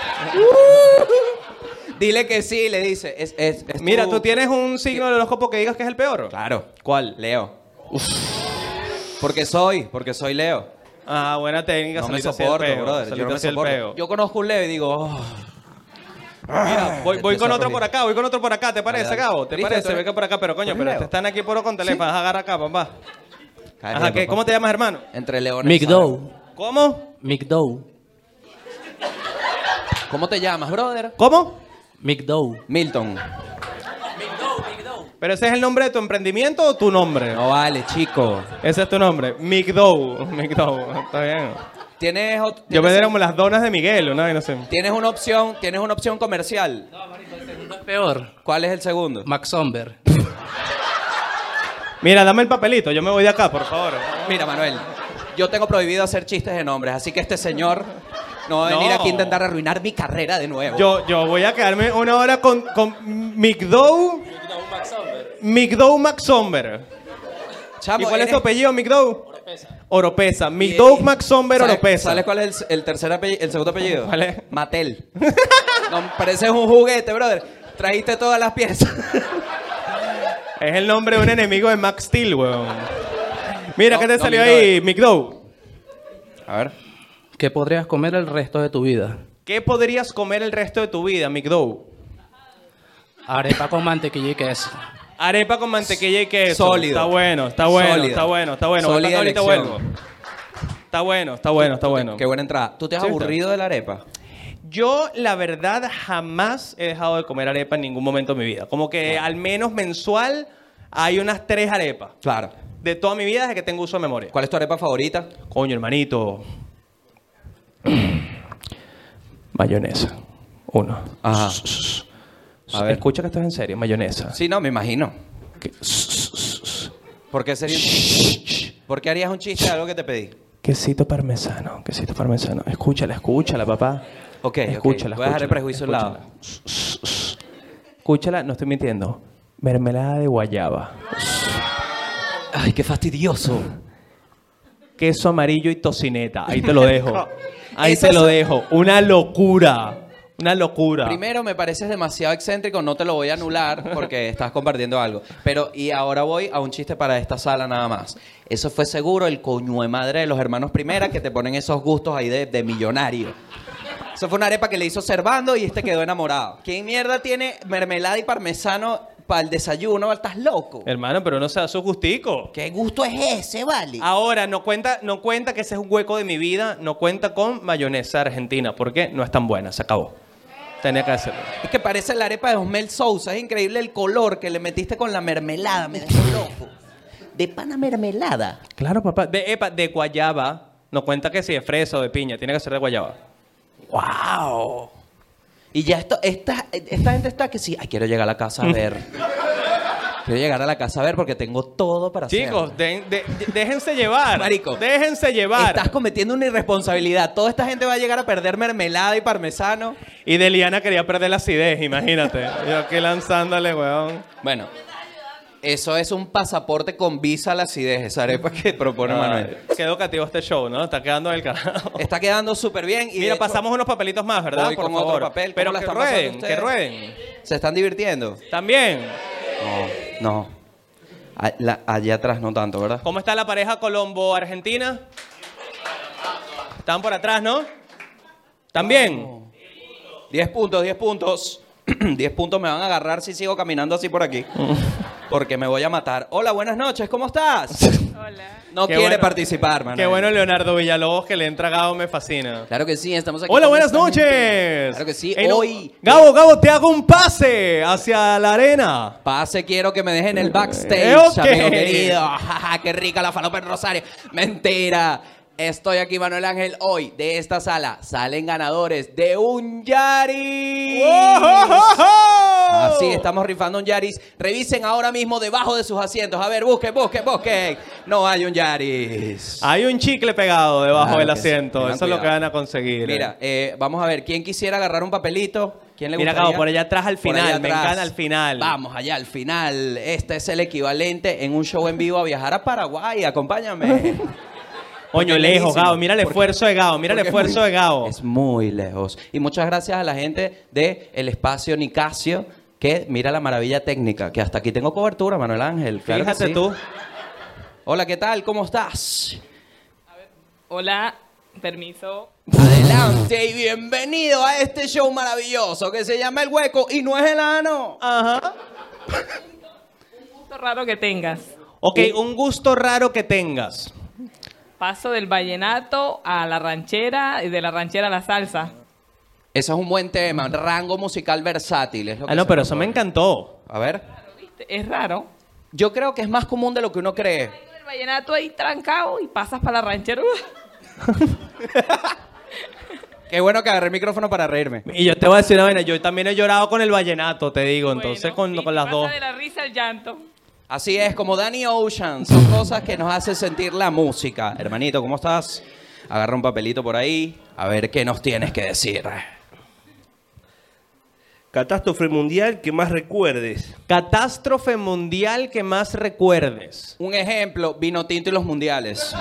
Dile que sí, le dice. Es, es, es Mira, tu- tú tienes un signo del horóscopo que digas que es el peor. Claro. ¿Cuál? Leo. Porque soy, porque soy Leo. Ah, buena técnica. No me solito así el soporto, peo, brother. Yo solito no me así el soporto. peo. Yo conozco un Leo y digo, oh, Mira, voy, voy empiezo con a otro rugir. por acá, voy con otro por acá. ¿Te parece, dale. Gabo? ¿Te ¿Triste, parece? tú eres? Venga por acá, pero coño, ¿Tú eres pero Leo? te están aquí puro con teléfono. Agarra acá, papá. cállate, Ajá, ¿qué? papá. ¿Cómo te llamas, hermano? Entre leones. McDowell. ¿Cómo? McDowell. ¿Cómo te llamas, brother? ¿Cómo? McDowell. Milton. ¿Pero ese es el nombre de tu emprendimiento o tu nombre? No vale, chico. Ese es tu nombre. McDowell. McDowell. Está bien. Tienes, ot- Yo tienes- me como las donas de Miguel, ¿no? Y no sé. tienes una opción, tienes una opción comercial. No es peor. ¿Cuál es el segundo? Max Somber. Mira, dame el papelito. Yo me voy de acá, por favor. Mira, Manuel, yo tengo prohibido hacer chistes de nombres, así que este señor no va a venir No. aquí a intentar arruinar mi carrera de nuevo. Yo, yo voy a quedarme una hora con, con McDowell. McDowell Maxomber. Chamo, ¿Y cuál es eres- tu apellido, McDowell? Oropesa. McDowell Maxomber ¿Sabes- Oropesa. ¿Sabes cuál es el, el tercer apellido, el segundo apellido? ¿Cuál es? Mattel. No, pareces un juguete, brother. Trajiste todas las piezas. Es el nombre de un enemigo de Max Steel, weón. Mira, No, ¿qué te no, salió McDowell. ahí, McDowell? A ver. ¿Qué podrías comer el resto de tu vida? ¿Qué podrías comer el resto de tu vida, McDowell? Arepa con mantequilla y queso. Arepa con mantequilla y queso. Sólido. Está bueno, está bueno, Sólido. está bueno, está bueno. Sólida Voy para acá, ahorita elección. vuelvo. Está bueno, está bueno, está bueno. Qué buena entrada. ¿Tú te has Sí, está. aburrido de la arepa? Yo, la verdad, jamás he dejado de comer arepa en ningún momento de mi vida. Como que al menos mensual hay unas tres arepas. Claro. De toda mi vida desde que tengo uso de memoria. ¿Cuál es tu arepa favorita? Coño, hermanito. Mayonesa. Uno. Ajá. A ver. Escucha que esto es en serio. Mayonesa. Sí, no, me imagino. Que- ¿Por qué sería un chiste? ¿Por qué harías un chiste de algo que te pedí? Quesito parmesano. Quesito parmesano. Escúchala, escúchala, papá. Ok, Escúchala, ok. Voy a dejar el escúchala, prejuicio a un lado. Escúchala, no estoy mintiendo. Mermelada de guayaba. Ay, qué fastidioso. Queso amarillo y tocineta. Ahí te lo dejo. Ahí Eso te lo es- dejo. Una locura. Una locura. Primero, me pareces demasiado excéntrico, no te lo voy a anular porque estás compartiendo algo. Pero, y ahora voy a un chiste para esta sala nada más. Eso fue seguro el coño de madre de los hermanos Primera que te ponen esos gustos ahí de, de millonario. Eso fue una arepa que le hizo Servando y este quedó enamorado. ¿Quién mierda tiene mermelada y parmesano para el desayuno? ¿Estás loco? Hermano, pero no se da su gustico. ¿Qué gusto es ese, vale? Ahora, no cuenta, no cuenta que ese es un hueco de mi vida. No cuenta con mayonesa argentina. ¿Por qué? No es tan buena. Se acabó. Tenía que hacerlo. Es que parece la arepa de Osmel Sousa. Es increíble el color que le metiste con la mermelada. Me dejó loco. De pana mermelada. Claro, papá. De, epa, de guayaba. No cuenta que si de fresa o de piña. Tiene que ser de guayaba. ¡Wow! Y ya esto, esta, esta gente está que sí, ay, quiero llegar a la casa a ver. Quiero llegar a la casa a ver porque tengo todo para hacer. Chicos, de- de- de- déjense llevar. Marico, Déjense llevar. Estás cometiendo una irresponsabilidad. Toda esta gente va a llegar a perder mermelada y parmesano. Y Deliana quería perder la acidez, imagínate. Yo aquí lanzándole, weón. Bueno, eso es un pasaporte con visa a la acidez, esa arepa que propone Manuel. Ay, qué educativo este show, ¿no? Está quedando del carajo. Está quedando súper bien. Y de Mira, hecho, pasamos unos papelitos más, ¿verdad? voy Por con favor. otro papel. ¿Cómo Pero la que están pasando rueden, que ustedes? rueden. ¿Se están divirtiendo? También. No, no. A- la- allá atrás no tanto, ¿verdad? ¿Cómo está la pareja Colombo-Argentina? Están por atrás, ¿no? También. Diez puntos, diez puntos. diez puntos me van a agarrar si sigo caminando así por aquí. Porque me voy a matar. Hola, buenas noches, ¿cómo estás? Hola. No Qué quiere bueno. participar, Manuel. Qué bueno Leonardo Villalobos que le entra Gabo, me fascina. Claro que sí, estamos aquí. Hola, con buenas nuestra gente. noches. Claro que sí, Ey, no- hoy... Gabo, Gabo, te hago un pase hacia la arena. Pase, quiero que me dejen el backstage, Eh, ok. amigo querido. Jaja, qué rica la falopa en Rosario. Mentira. Estoy aquí, Manuel Ángel. Hoy, de esta sala, salen ganadores de un Yaris. Así, estamos rifando un Yaris. Revisen ahora mismo debajo de sus asientos. A ver, busquen, busquen, busquen. No hay un Yaris. Hay un chicle pegado debajo Claro del que sí. asiento. Tengan Eso es lo que cuidado. van a conseguir. Mira, eh, vamos a ver. ¿Quién quisiera agarrar un papelito? ¿Quién le Mira, gustaría? Gabo, por allá atrás al Por final. allá Me atrás. encanta al final. Vamos allá al final. Este es el equivalente en un show en vivo a viajar a Paraguay. Acompáñame. Coño, Porque es lejos, lejísimo. Gabo. Mira el Porque- esfuerzo de Gabo. Mira el porque es esfuerzo muy- de Gabo. Es muy lejos. Y muchas gracias a la gente de El Espacio Nicasio, que mira la maravilla técnica, que hasta aquí tengo cobertura, Manuel Ángel. Claro que Fíjate sí. tú. Hola, ¿qué tal? ¿Cómo estás? Hola, permiso. Adelante y bienvenido a este show maravilloso que se llama El Hueco y no es el ano. Ajá. Gusto raro que tengas. Ok, un gusto raro que tengas. Paso del vallenato a la ranchera y de la ranchera a la salsa. Eso es un buen tema, rango musical versátil. Es lo que Ah, no, se pero eso me propone. encantó. A ver. ¿Viste? Es raro. Yo creo que es más común de lo que uno cree. Con el vallenato ahí trancado y pasas para la ranchera. Qué bueno que agarré el micrófono para reírme. Y yo te voy a decir una vaina. Yo también he llorado con el vallenato, te digo. Entonces, Bueno, con, y con las pasa dos. de la risa al llanto. Así es, como Danny Ocean. Son cosas que nos hacen sentir la música. Hermanito, ¿cómo estás? Agarra un papelito por ahí. A ver qué nos tienes que decir. Catástrofe mundial que más recuerdes. Catástrofe mundial que más recuerdes. Un ejemplo, vino tinto y los mundiales.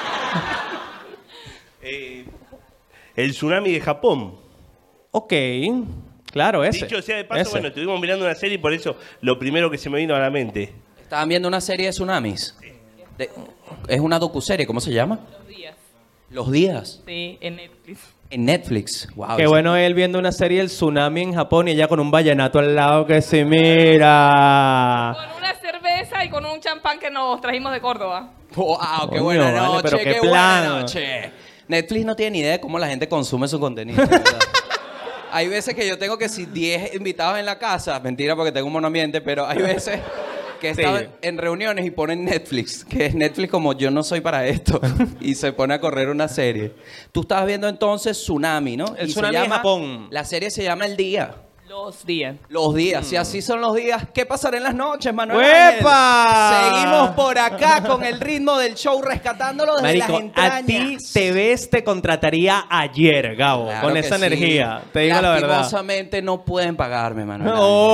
Eh, el tsunami de Japón. Ok. Claro, ese. Dicho sea de paso, ese. bueno, estuvimos mirando una serie y por eso lo primero que se me vino a la mente. Estaban viendo una serie de tsunamis. De- es una docuserie, ¿cómo se llama? Los días. Los días. Sí, en Netflix. En Netflix. Wow. Qué bueno él viendo una serie del tsunami en Japón y ella con un vallenato al lado que se mira. Con una cerveza y con un champán que nos trajimos de Córdoba. Wow, qué Coño, buena vale, noche, pero qué, qué buena plan. noche. Netflix no tiene ni idea de cómo la gente consume su contenido. de verdad. Hay veces que yo tengo que si diez invitados en la casa, mentira porque tengo un monoambiente, pero hay veces que Sí. están en reuniones y ponen Netflix, que es Netflix como yo no soy para esto, y se pone a correr una serie. Tú estabas viendo entonces Tsunami, ¿no? El Y se Tsunami de llama- Japón. La serie se llama El Día. Los días. Los días, si así son los días, ¿qué pasará en las noches, Manuel? ¡Uepa! Ángel? Seguimos por acá con el ritmo del show, rescatándolo desde Marico, las entrañas. a ti te ves, te contrataría ayer, Gabo, Claro con que esa sí. energía. Te digo la verdad. Lastimosamente no pueden pagarme, Manuel.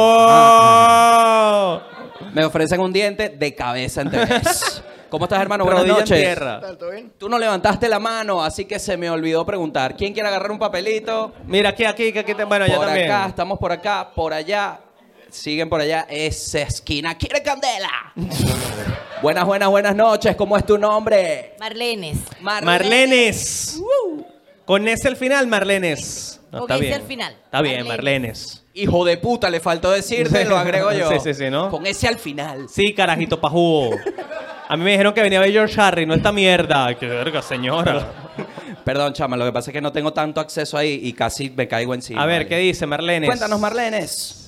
¡Oh! Me ofrecen un diente de cabeza en tres. ¿Cómo estás, hermano? Buenas Rodilla en noches. tierra. Tú no levantaste la mano, así que se me olvidó preguntar. ¿Quién quiere agarrar un papelito? Mira, aquí, aquí, que aquí, te- bueno, ya por también. acá, estamos por acá, por allá. Siguen por allá. Esa esquina quiere candela. Buenas, buenas, buenas noches. ¿Cómo es tu nombre? Marlenes. Marlenes. Con ese al final, Marlenes. No, Con está ese bien. al final. Está bien, Marlenes. Marlenes. Hijo de puta, le faltó decirte, lo agrego yo. Sí, sí, sí, ¿no? Con ese al final. Sí, carajito pajugo. A mí me dijeron que venía a ver George Harry, no esta mierda. Ay, qué verga, señora. Perdón, chama, lo que pasa es que no tengo tanto acceso ahí y casi me caigo encima. A ver, ¿vale? ¿qué dice Marlenes? Cuéntanos, Marlenes.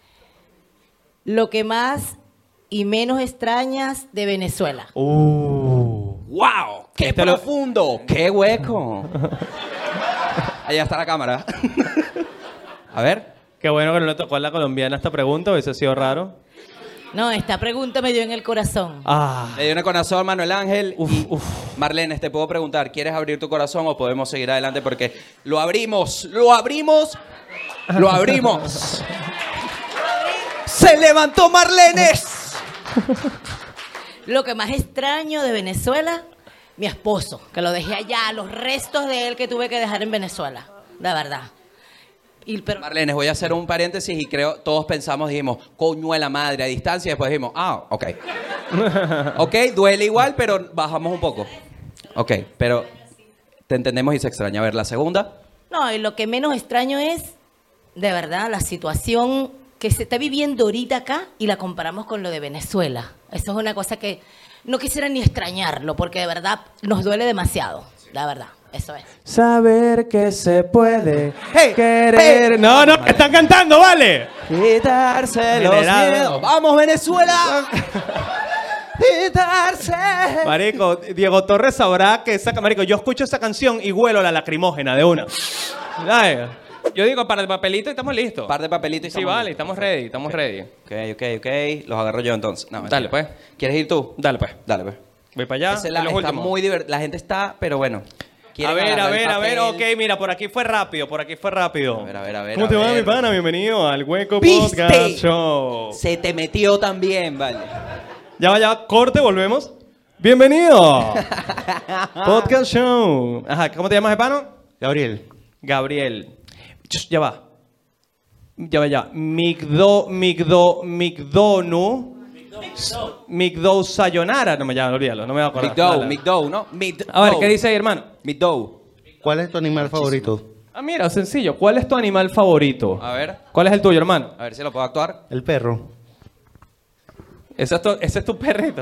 Lo que más y menos extrañas de Venezuela. Uh. ¡Wow! ¡Qué Este lo- profundo! ¡Qué hueco! Allá está la cámara. A ver. Qué bueno que no le tocó a la colombiana esta pregunta, hubiese sido raro. No, esta pregunta me dio en el corazón. Ah. Le dio una corazón, Manuel Ángel. Uf, Y, uf. Marlenes, te puedo preguntar, ¿quieres abrir tu corazón o podemos seguir adelante? Porque lo abrimos, lo abrimos, lo abrimos. ¡Se levantó Marlenes! Lo que más extraño de Venezuela, mi esposo, que lo dejé allá, los restos de él que tuve que dejar en Venezuela, la verdad. Y, pero, Marlenes, voy a hacer un paréntesis y creo, todos pensamos, dijimos, coño de la madre a distancia, y después dijimos, ah, ok. Ok, duele igual, pero bajamos un poco. Ok, pero te entendemos y se extraña. A ver, la segunda. no, y lo que menos extraño es de verdad, la situación que se está viviendo ahorita acá y la comparamos con lo de Venezuela. Eso es una cosa que no quisiera ni extrañarlo, porque de verdad nos duele demasiado, la verdad. Eso es. Saber que se puede querer. No, no, que están cantando, vale. Quitarse los Generado. miedos. ¡Vamos, Venezuela! Quitarse. Marico, Diego Torres sabrá que esa... Marico, yo escucho esa canción y huelo la lacrimógena de una. ¿Sabes? Yo digo, para el papelito y estamos listos. Par de papelitos y Sí, estamos vale, listos. estamos ready, estamos ready. Ok, ok, ok. Los agarro yo entonces. No, Dale, mentira. pues. ¿Quieres ir tú? Dale, pues. Dale, pues. Voy para allá. Esa es la- los está últimos. muy divertida. La gente está, pero bueno. A quieren ver, a agarrar el ver, a ver, papel. ok, mira, por aquí fue rápido, por aquí fue rápido. A ver, a ver, a ver. ¿Cómo a te va, ver. mi pana? Bienvenido al Hueco ¿Viste? Podcast Show. Se te metió también, vale. Ya va, ya va, corte, volvemos. Bienvenido. Podcast Show. Ajá, ¿cómo te llamas, hermano? Gabriel. Gabriel. Ch, Ya va. Ya va, ya. Migdo, Migdo, Migdonu. Migdo Sayonara. No me llamo, olvídalo, no me voy a acordar. Migdow, Dale. Migdow, ¿no? Migdow. A ver, ¿qué dice ahí, hermano? Migdow. ¿Cuál es tu animal favorito? Ah, mira, sencillo. ¿Cuál es tu animal favorito? A ver, ¿Cuál es el tuyo, hermano? a ver si lo puedo actuar. El perro. ¿Ese es tu, ese es tu perrito?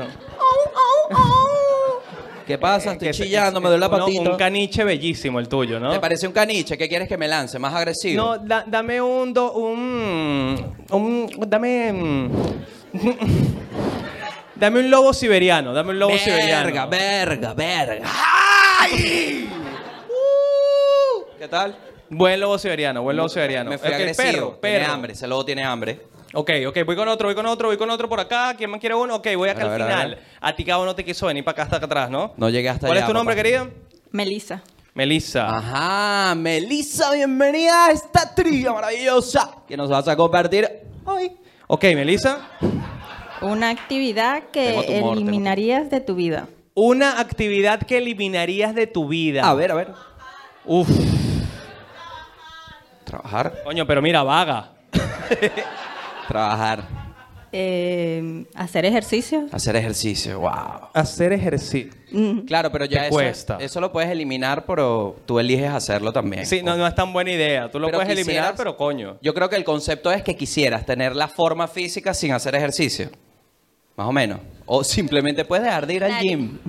¿Qué pasa? Estoy Que ese- chillando, me duele la uno- patita. Un caniche bellísimo el tuyo, ¿no? ¿Te parece un caniche? ¿Qué quieres que me lance? ¿Más agresivo? No, da- dame un, do- un, un, dame, mm, dame un lobo siberiano, dame un lobo verga, siberiano. verga, verga. ¡Ay! Uh, ¿Qué tal? Buen lobo siberiano, buen lobo siberiano. Me fui Ok, agresivo. perro, Tiene perro. hambre, ese lobo tiene hambre. Ok, ok, voy con otro, voy con otro, voy con otro por acá. ¿Quién más quiere uno? Ok, voy acá A al ver, a final. ver. A ti, cabo, no te quiso venir para acá hasta acá atrás, ¿no? No llegué hasta ¿Cuál allá, es tu nombre, papá. querida? Melissa. Melissa. Ajá, Melissa, bienvenida a esta trivia maravillosa que nos vas a compartir hoy. Ok, Melissa. Una actividad que Tengo tumor, tengo eliminarías de tu vida. Una actividad que eliminarías de tu vida. A ver, a ver. Uf. Trabajar. Coño, pero mira, vaga. Trabajar. Eh, hacer ejercicio. Hacer ejercicio, wow. Hacer ejercicio. Mm. Claro, pero ya Te eso, cuesta. eso lo puedes eliminar, pero tú eliges hacerlo también. Sí, no, no es tan buena idea. Tú lo Pero puedes eliminar, quisieras- pero coño. Yo creo que el concepto es que quisieras tener la forma física sin hacer ejercicio. Más o menos. O simplemente puedes dejar de ir al Nadie. gym.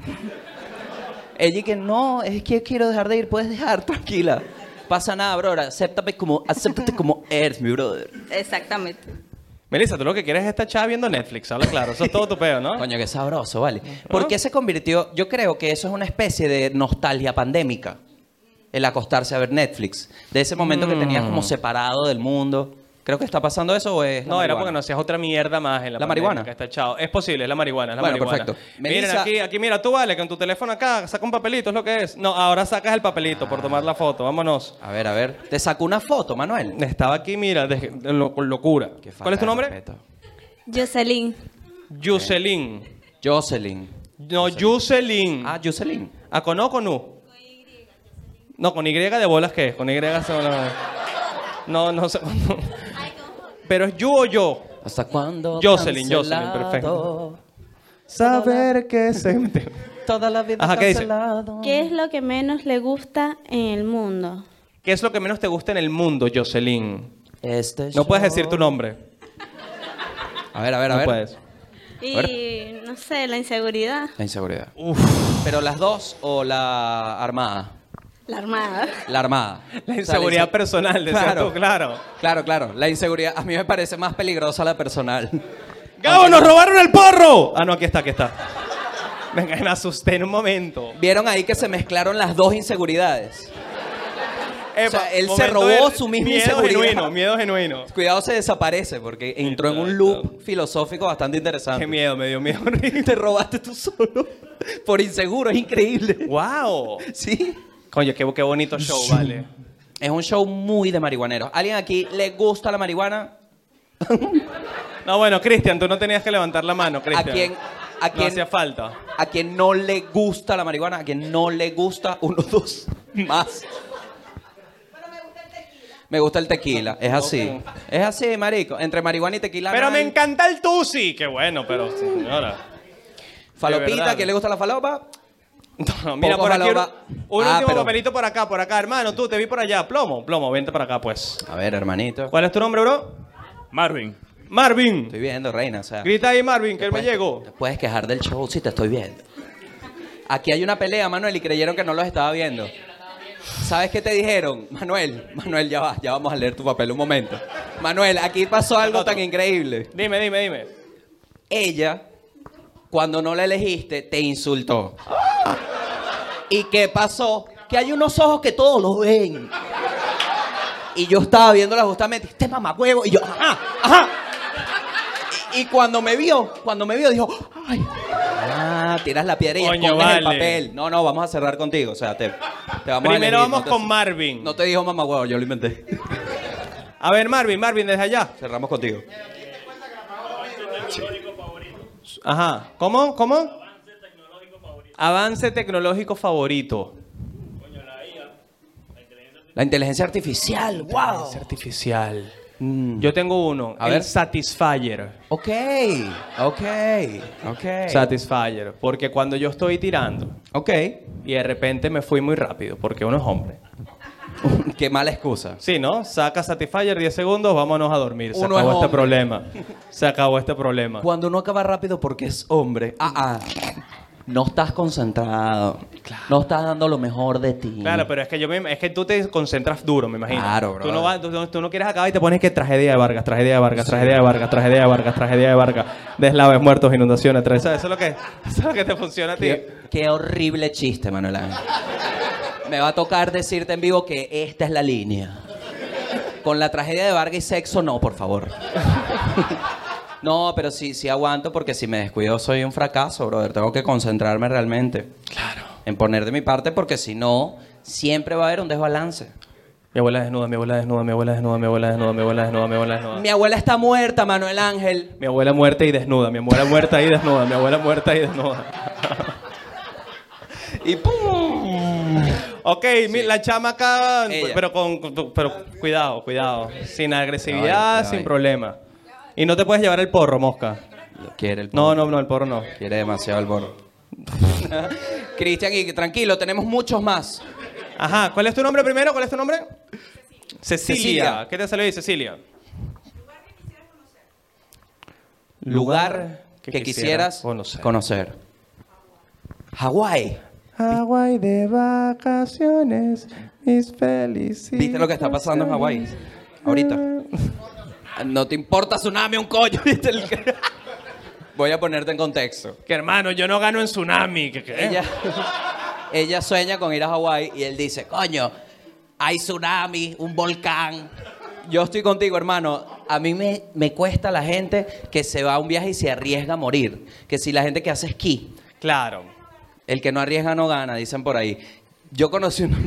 Ella que no, es que quiero dejar de ir, puedes dejar, tranquila. Pasa nada, brother. Acéptate como, acéptate como eres, mi brother. Exactamente. Melissa, tú lo que quieres es estar chava viendo Netflix, habla claro. Eso es todo tu peo, ¿no? Coño, qué sabroso, vale. ¿Por qué se convirtió? Yo creo que eso es una especie de nostalgia pandémica. El acostarse a ver Netflix. De ese momento que tenías como separado del mundo. Creo que está pasando eso o es. la No, era marihuana? porque no hacías otra mierda más en la ¿La pandemia, marihuana? que está echado. Es posible, es la marihuana, es la Bueno, marihuana. perfecto. Miren, Melissa- aquí, aquí, mira, tú vale, con tu teléfono acá, saca un papelito, es lo que es. No, ahora sacas el papelito por tomar la foto, vámonos. A ver, a ver. Te sacó una foto, Manuel. Estaba aquí, mira, de, de lo- con locura. Qué falta ¿Cuál es tu de nombre? respeto. Jocelyn. Yuselin. Jocelyn. No, Yuselin. Ah, Jocelyn. ¿A con O o con U? No, con Y de bolas, ¿qué es? Con Y se No, no sé. Pero es you o yo. ¿Hasta cuándo? Jocelyn, Jocelyn, cancelado? perfecto. Saber que se... Toda la vida Ajá, ¿qué dice? cancelado. ¿Qué es lo que menos le gusta en el mundo? ¿Qué es lo que menos te gusta en el mundo, Jocelyn? Este No puedes show. decir tu nombre. A ver, a ver, a No ver. puedes. Y no sé, la inseguridad, La inseguridad. Pero las dos o la armada. la armada. La armada. La O sea, inseguridad inse- personal, decías Claro. tú, claro. Claro, claro. La inseguridad. A mí me parece más peligrosa la personal. ¡Gabo, nos robaron el porro! Ah, no, aquí está, aquí está. Venga, me asusté en un momento. Vieron ahí que se mezclaron las dos inseguridades. Epa, sea, él se momento robó de- su misma miedo inseguridad. genuino, miedo genuino. Cuidado, se desaparece porque entró en un loop filosófico bastante interesante. Qué miedo, me dio miedo. Te robaste tú solo. Por inseguro, es increíble. ¡Wow! Sí. Coño, qué, qué bonito show, vale. Es un show muy de marihuaneros. ¿Alguien aquí le gusta la marihuana? No, bueno, Cristian, tú no tenías que levantar la mano, ¿A Cristian. quién, a No quién, hacía falta. a quien no le gusta la marihuana? ¿A quien no le gusta? Uno, dos, más. Me gusta el tequila, es así. Es así, marico. Entre marihuana y tequila. Pero no me hay- encanta el tusi. Qué bueno, pero señora. Falopita, verdad. ¿a quién le gusta la falopa? No, mira, Poco por aquí un, falopa. un Ah, último pero- papelito por acá, por acá, hermano. Tú, te vi por allá. Plomo, plomo, vente para acá, pues. A ver, hermanito. ¿Cuál es tu nombre, bro? Marvin. Marvin. Estoy viendo, reina, o sea. Grita ahí, Marvin, que él me puedes- llegó. Te puedes quejar del show si te estoy viendo. Aquí hay una pelea, Manuel, y creyeron que no los estaba viendo. ¿Sabes qué te dijeron? Manuel, Manuel, ya va, ya vamos a leer tu papel un momento. Manuel, aquí pasó algo tan increíble. Dime, dime, dime. Ella, cuando no la elegiste, te insultó. ¿Y qué pasó? Que hay unos ojos que todos lo ven. Y yo estaba viéndola justamente, este mamacuevo, y yo, ajá, ajá. Y, y cuando me vio, cuando me vio, dijo, ay, ah, tiras la piedra y Coño, escondes el vale. papel. No, no, vamos a cerrar contigo, o sea, te, te vamos a Primero elegir, vamos no te- con Marvin. No te dijo mamacuevo, yo lo inventé. A ver, Marvin, Marvin, desde allá. Cerramos contigo. Ajá. ¿Cómo? ¿Cómo? Avance tecnológico favorito. La inteligencia artificial, wow. Artificial. Yo tengo uno. A el ver. Satisfyer. Ok, ok, ok. Satisfyer. Porque cuando yo estoy tirando Ok. y de repente me fui muy rápido, porque uno es hombre. Qué mala excusa. Sí, ¿no? Saca Satisfyer diez segundos, vámonos a dormir. Se Uno acabó es este hombre. problema. Se acabó este problema. Cuando uno acaba rápido porque es hombre, ah, ah, no estás concentrado, no estás dando lo mejor de ti. Claro, pero es que yo me- es que tú te concentras duro, me imagino. Claro, bro. Tú no, vas, tú, no- tú no quieres acabar y te pones que tragedia de Vargas, tragedia de Vargas, tragedia de Vargas, tragedia de Vargas, tragedia de Vargas, deslaves, muertos, inundaciones, tres. Eso, eso es lo que eso es lo que te funciona a ti. Qué, qué horrible chiste, Manuel Ángel. Me va a tocar decirte en vivo que esta es la línea. Con la tragedia de Vargas y sexo, no, por favor. No, pero sí, sí aguanto porque si me descuido soy un fracaso, brother. Tengo que concentrarme realmente. Claro. En poner de mi parte porque si no, siempre va a haber un desbalance. Mi abuela desnuda, mi abuela desnuda, mi abuela desnuda, mi abuela desnuda, mi abuela desnuda, mi abuela desnuda. Mi abuela está muerta, Manuel Ángel. Mi abuela muerta y desnuda, mi abuela muerta y desnuda, mi abuela muerta y desnuda. Y ¡pum! Ok, mi- la chama acá, Ella. pero con, con- pero cuidado, cuidado, sin Ya agresividad, va, ya sin va. problema. Y no te puedes llevar el porro, mosca. Lo quiere el No, no, no, el porro no. Quiere demasiado el borro. Cristian, y tranquilo, tenemos muchos más. Ajá, ¿cuál es tu nombre primero? ¿Cuál es tu nombre? Cecilia. Cecilia. ¿Qué te salió ahí, Cecilia? Lugar que, que quisieras quisiera conocer. conocer. Hawái. Hawái de vacaciones, mis felicidades. ¿Viste lo que está pasando en Hawái? Ahorita. No te importa tsunami, un coño. ¿Viste el- Voy a ponerte en contexto. Que hermano, yo no gano en tsunami. ¿Qué, qué? Ella, ella sueña con ir a Hawái y él dice, coño, hay tsunami, un volcán. Yo estoy contigo, hermano. A mí me, me cuesta la gente que se va a un viaje y se arriesga a morir. Que si la gente que hace esquí. Claro. El que no arriesga no gana, dicen por ahí. Yo conocí una...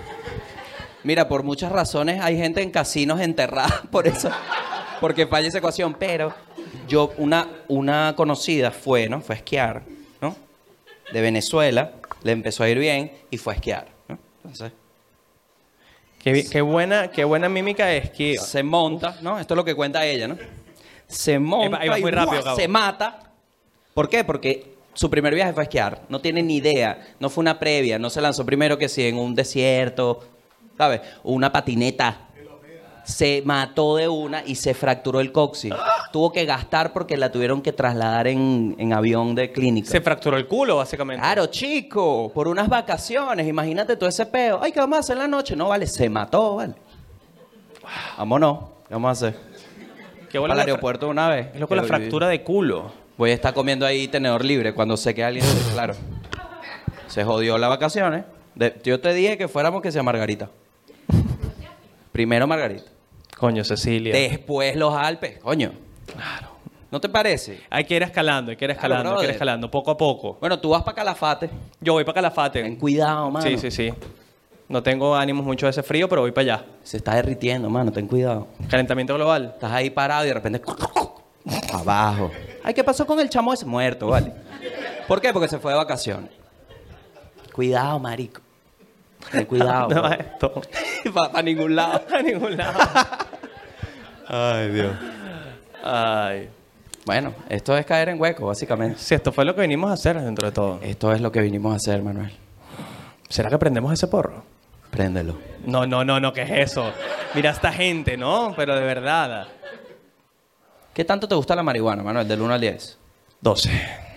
Mira, por muchas razones hay gente en casinos enterrada por eso. Porque falla esa ecuación. Pero yo, una, una conocida fue, ¿no? Fue a esquiar, ¿no? De Venezuela. Le empezó a ir bien y fue a esquiar, ¿no? Entonces... Qué, bi- qué buena, qué buena mímica es que... Se monta, ¿no? Esto es lo que cuenta ella, ¿no? Se monta Ahí va- ahí va y muy rápido, ¡buah! Gabo. Se mata. ¿Por qué? Porque su primer viaje fue a esquiar. No tiene ni idea. No fue una previa. No se lanzó primero que si en un desierto, ¿sabes? Una patineta. Se mató de una y se fracturó el coxis. Tuvo que gastar porque la tuvieron que trasladar en, en avión de clínica. Se fracturó el culo, básicamente. Claro, chico, por unas vacaciones, imagínate todo ese peo. Ay, ¿qué vamos a hacer en la noche? No, vale, se mató, vale. Vámonos, ¿qué vamos a hacer? Qué Para bola el la fra- aeropuerto una vez. Es loco la fractura de culo. Voy a estar comiendo ahí tenedor libre cuando se quede alguien, claro. Se jodió las vacaciones. De- yo te dije que fuéramos que sea Margarita. Primero Margarita. Coño, Cecilia. Después los Alpes, coño. Claro. ¿No te parece? Hay que ir escalando, hay que ir Claro, escalando, hay que ir brother. escalando, poco a poco. Bueno, tú vas para Calafate. Yo voy para Calafate. Ten cuidado, mano. Sí, sí, sí. No tengo ánimos mucho de ese frío, pero voy para allá. Se está derritiendo, mano, ten cuidado. Calentamiento global. Estás ahí parado y de repente... Abajo. Ay, ¿qué pasó con el chamo ese? Muerto, vale. ¿Por qué? Porque se fue de vacaciones. Cuidado, marico. Ten cuidado. No, bro. esto. Para ningún lado. A ningún lado. Ay, Dios. Ay. Bueno, esto es caer en hueco, básicamente. Si esto fue lo que vinimos a hacer dentro de todo. Esto es lo que vinimos a hacer, Manuel. ¿Será que prendemos ese porro? Préndelo. No, no, no, no, ¿qué es eso? Mira a esta gente, ¿no? Pero de verdad. ¿Qué tanto te gusta la marihuana, Manuel? Del uno al diez. doce.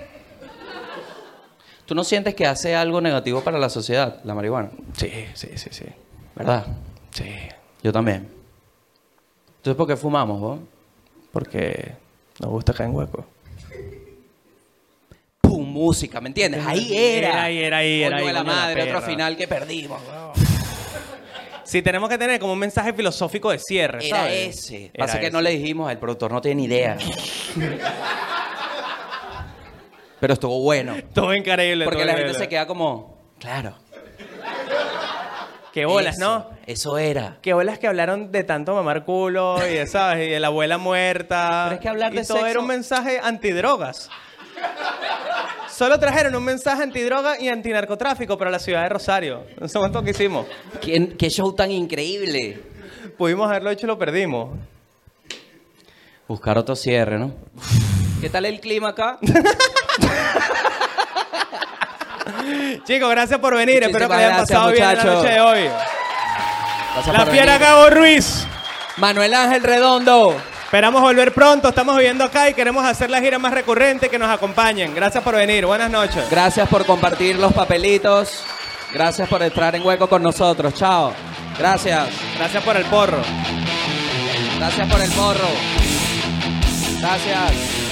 ¿Tú no sientes que hace algo negativo para la sociedad, la marihuana? Sí, sí, sí, sí. ¿Verdad? Sí. Yo también. Entonces, ¿por qué fumamos, vos? Porque nos gusta caer en hueco. ¡Pum! Música, ¿me entiendes? Ahí era. Era ahí, era ahí, era Coño ahí. de la coño de madre, otro perra. final que perdimos, weón. Sí, tenemos que tener como un mensaje filosófico de cierre, Era ¿sabes? ese. Era Pasa que ese. no le dijimos, el productor no tiene ni idea. Pero estuvo bueno. Todo increíble. Porque todo la gente increíble. se queda como, claro. Qué bolas, eso, ¿no? Eso era. Qué bolas que hablaron de tanto mamar culo y de, ¿sabes? Y de la abuela muerta. Pero es que hablar y de todo sexo- era un mensaje antidrogas. Solo trajeron un mensaje antidroga y antinarcotráfico para la ciudad de Rosario. Eso es lo que hicimos. ¿Qué, qué show tan increíble? Pudimos haberlo hecho y lo perdimos. Buscar otro cierre, ¿no? ¿Qué tal el clima acá? Chicos, gracias por venir. Espero que Muchísimas le hayan gracias, pasado bien en la muchachos. noche de hoy. Gracias La por fiera venir. Gabo Ruiz. Manuel Ángel Redondo. Esperamos volver pronto. Estamos viviendo acá y queremos hacer la gira más recurrente. Que nos acompañen. Gracias por venir. Buenas noches. Gracias por compartir los papelitos. Gracias por entrar en hueco con nosotros. Chao. Gracias. Gracias por el porro. Gracias por el porro. Gracias.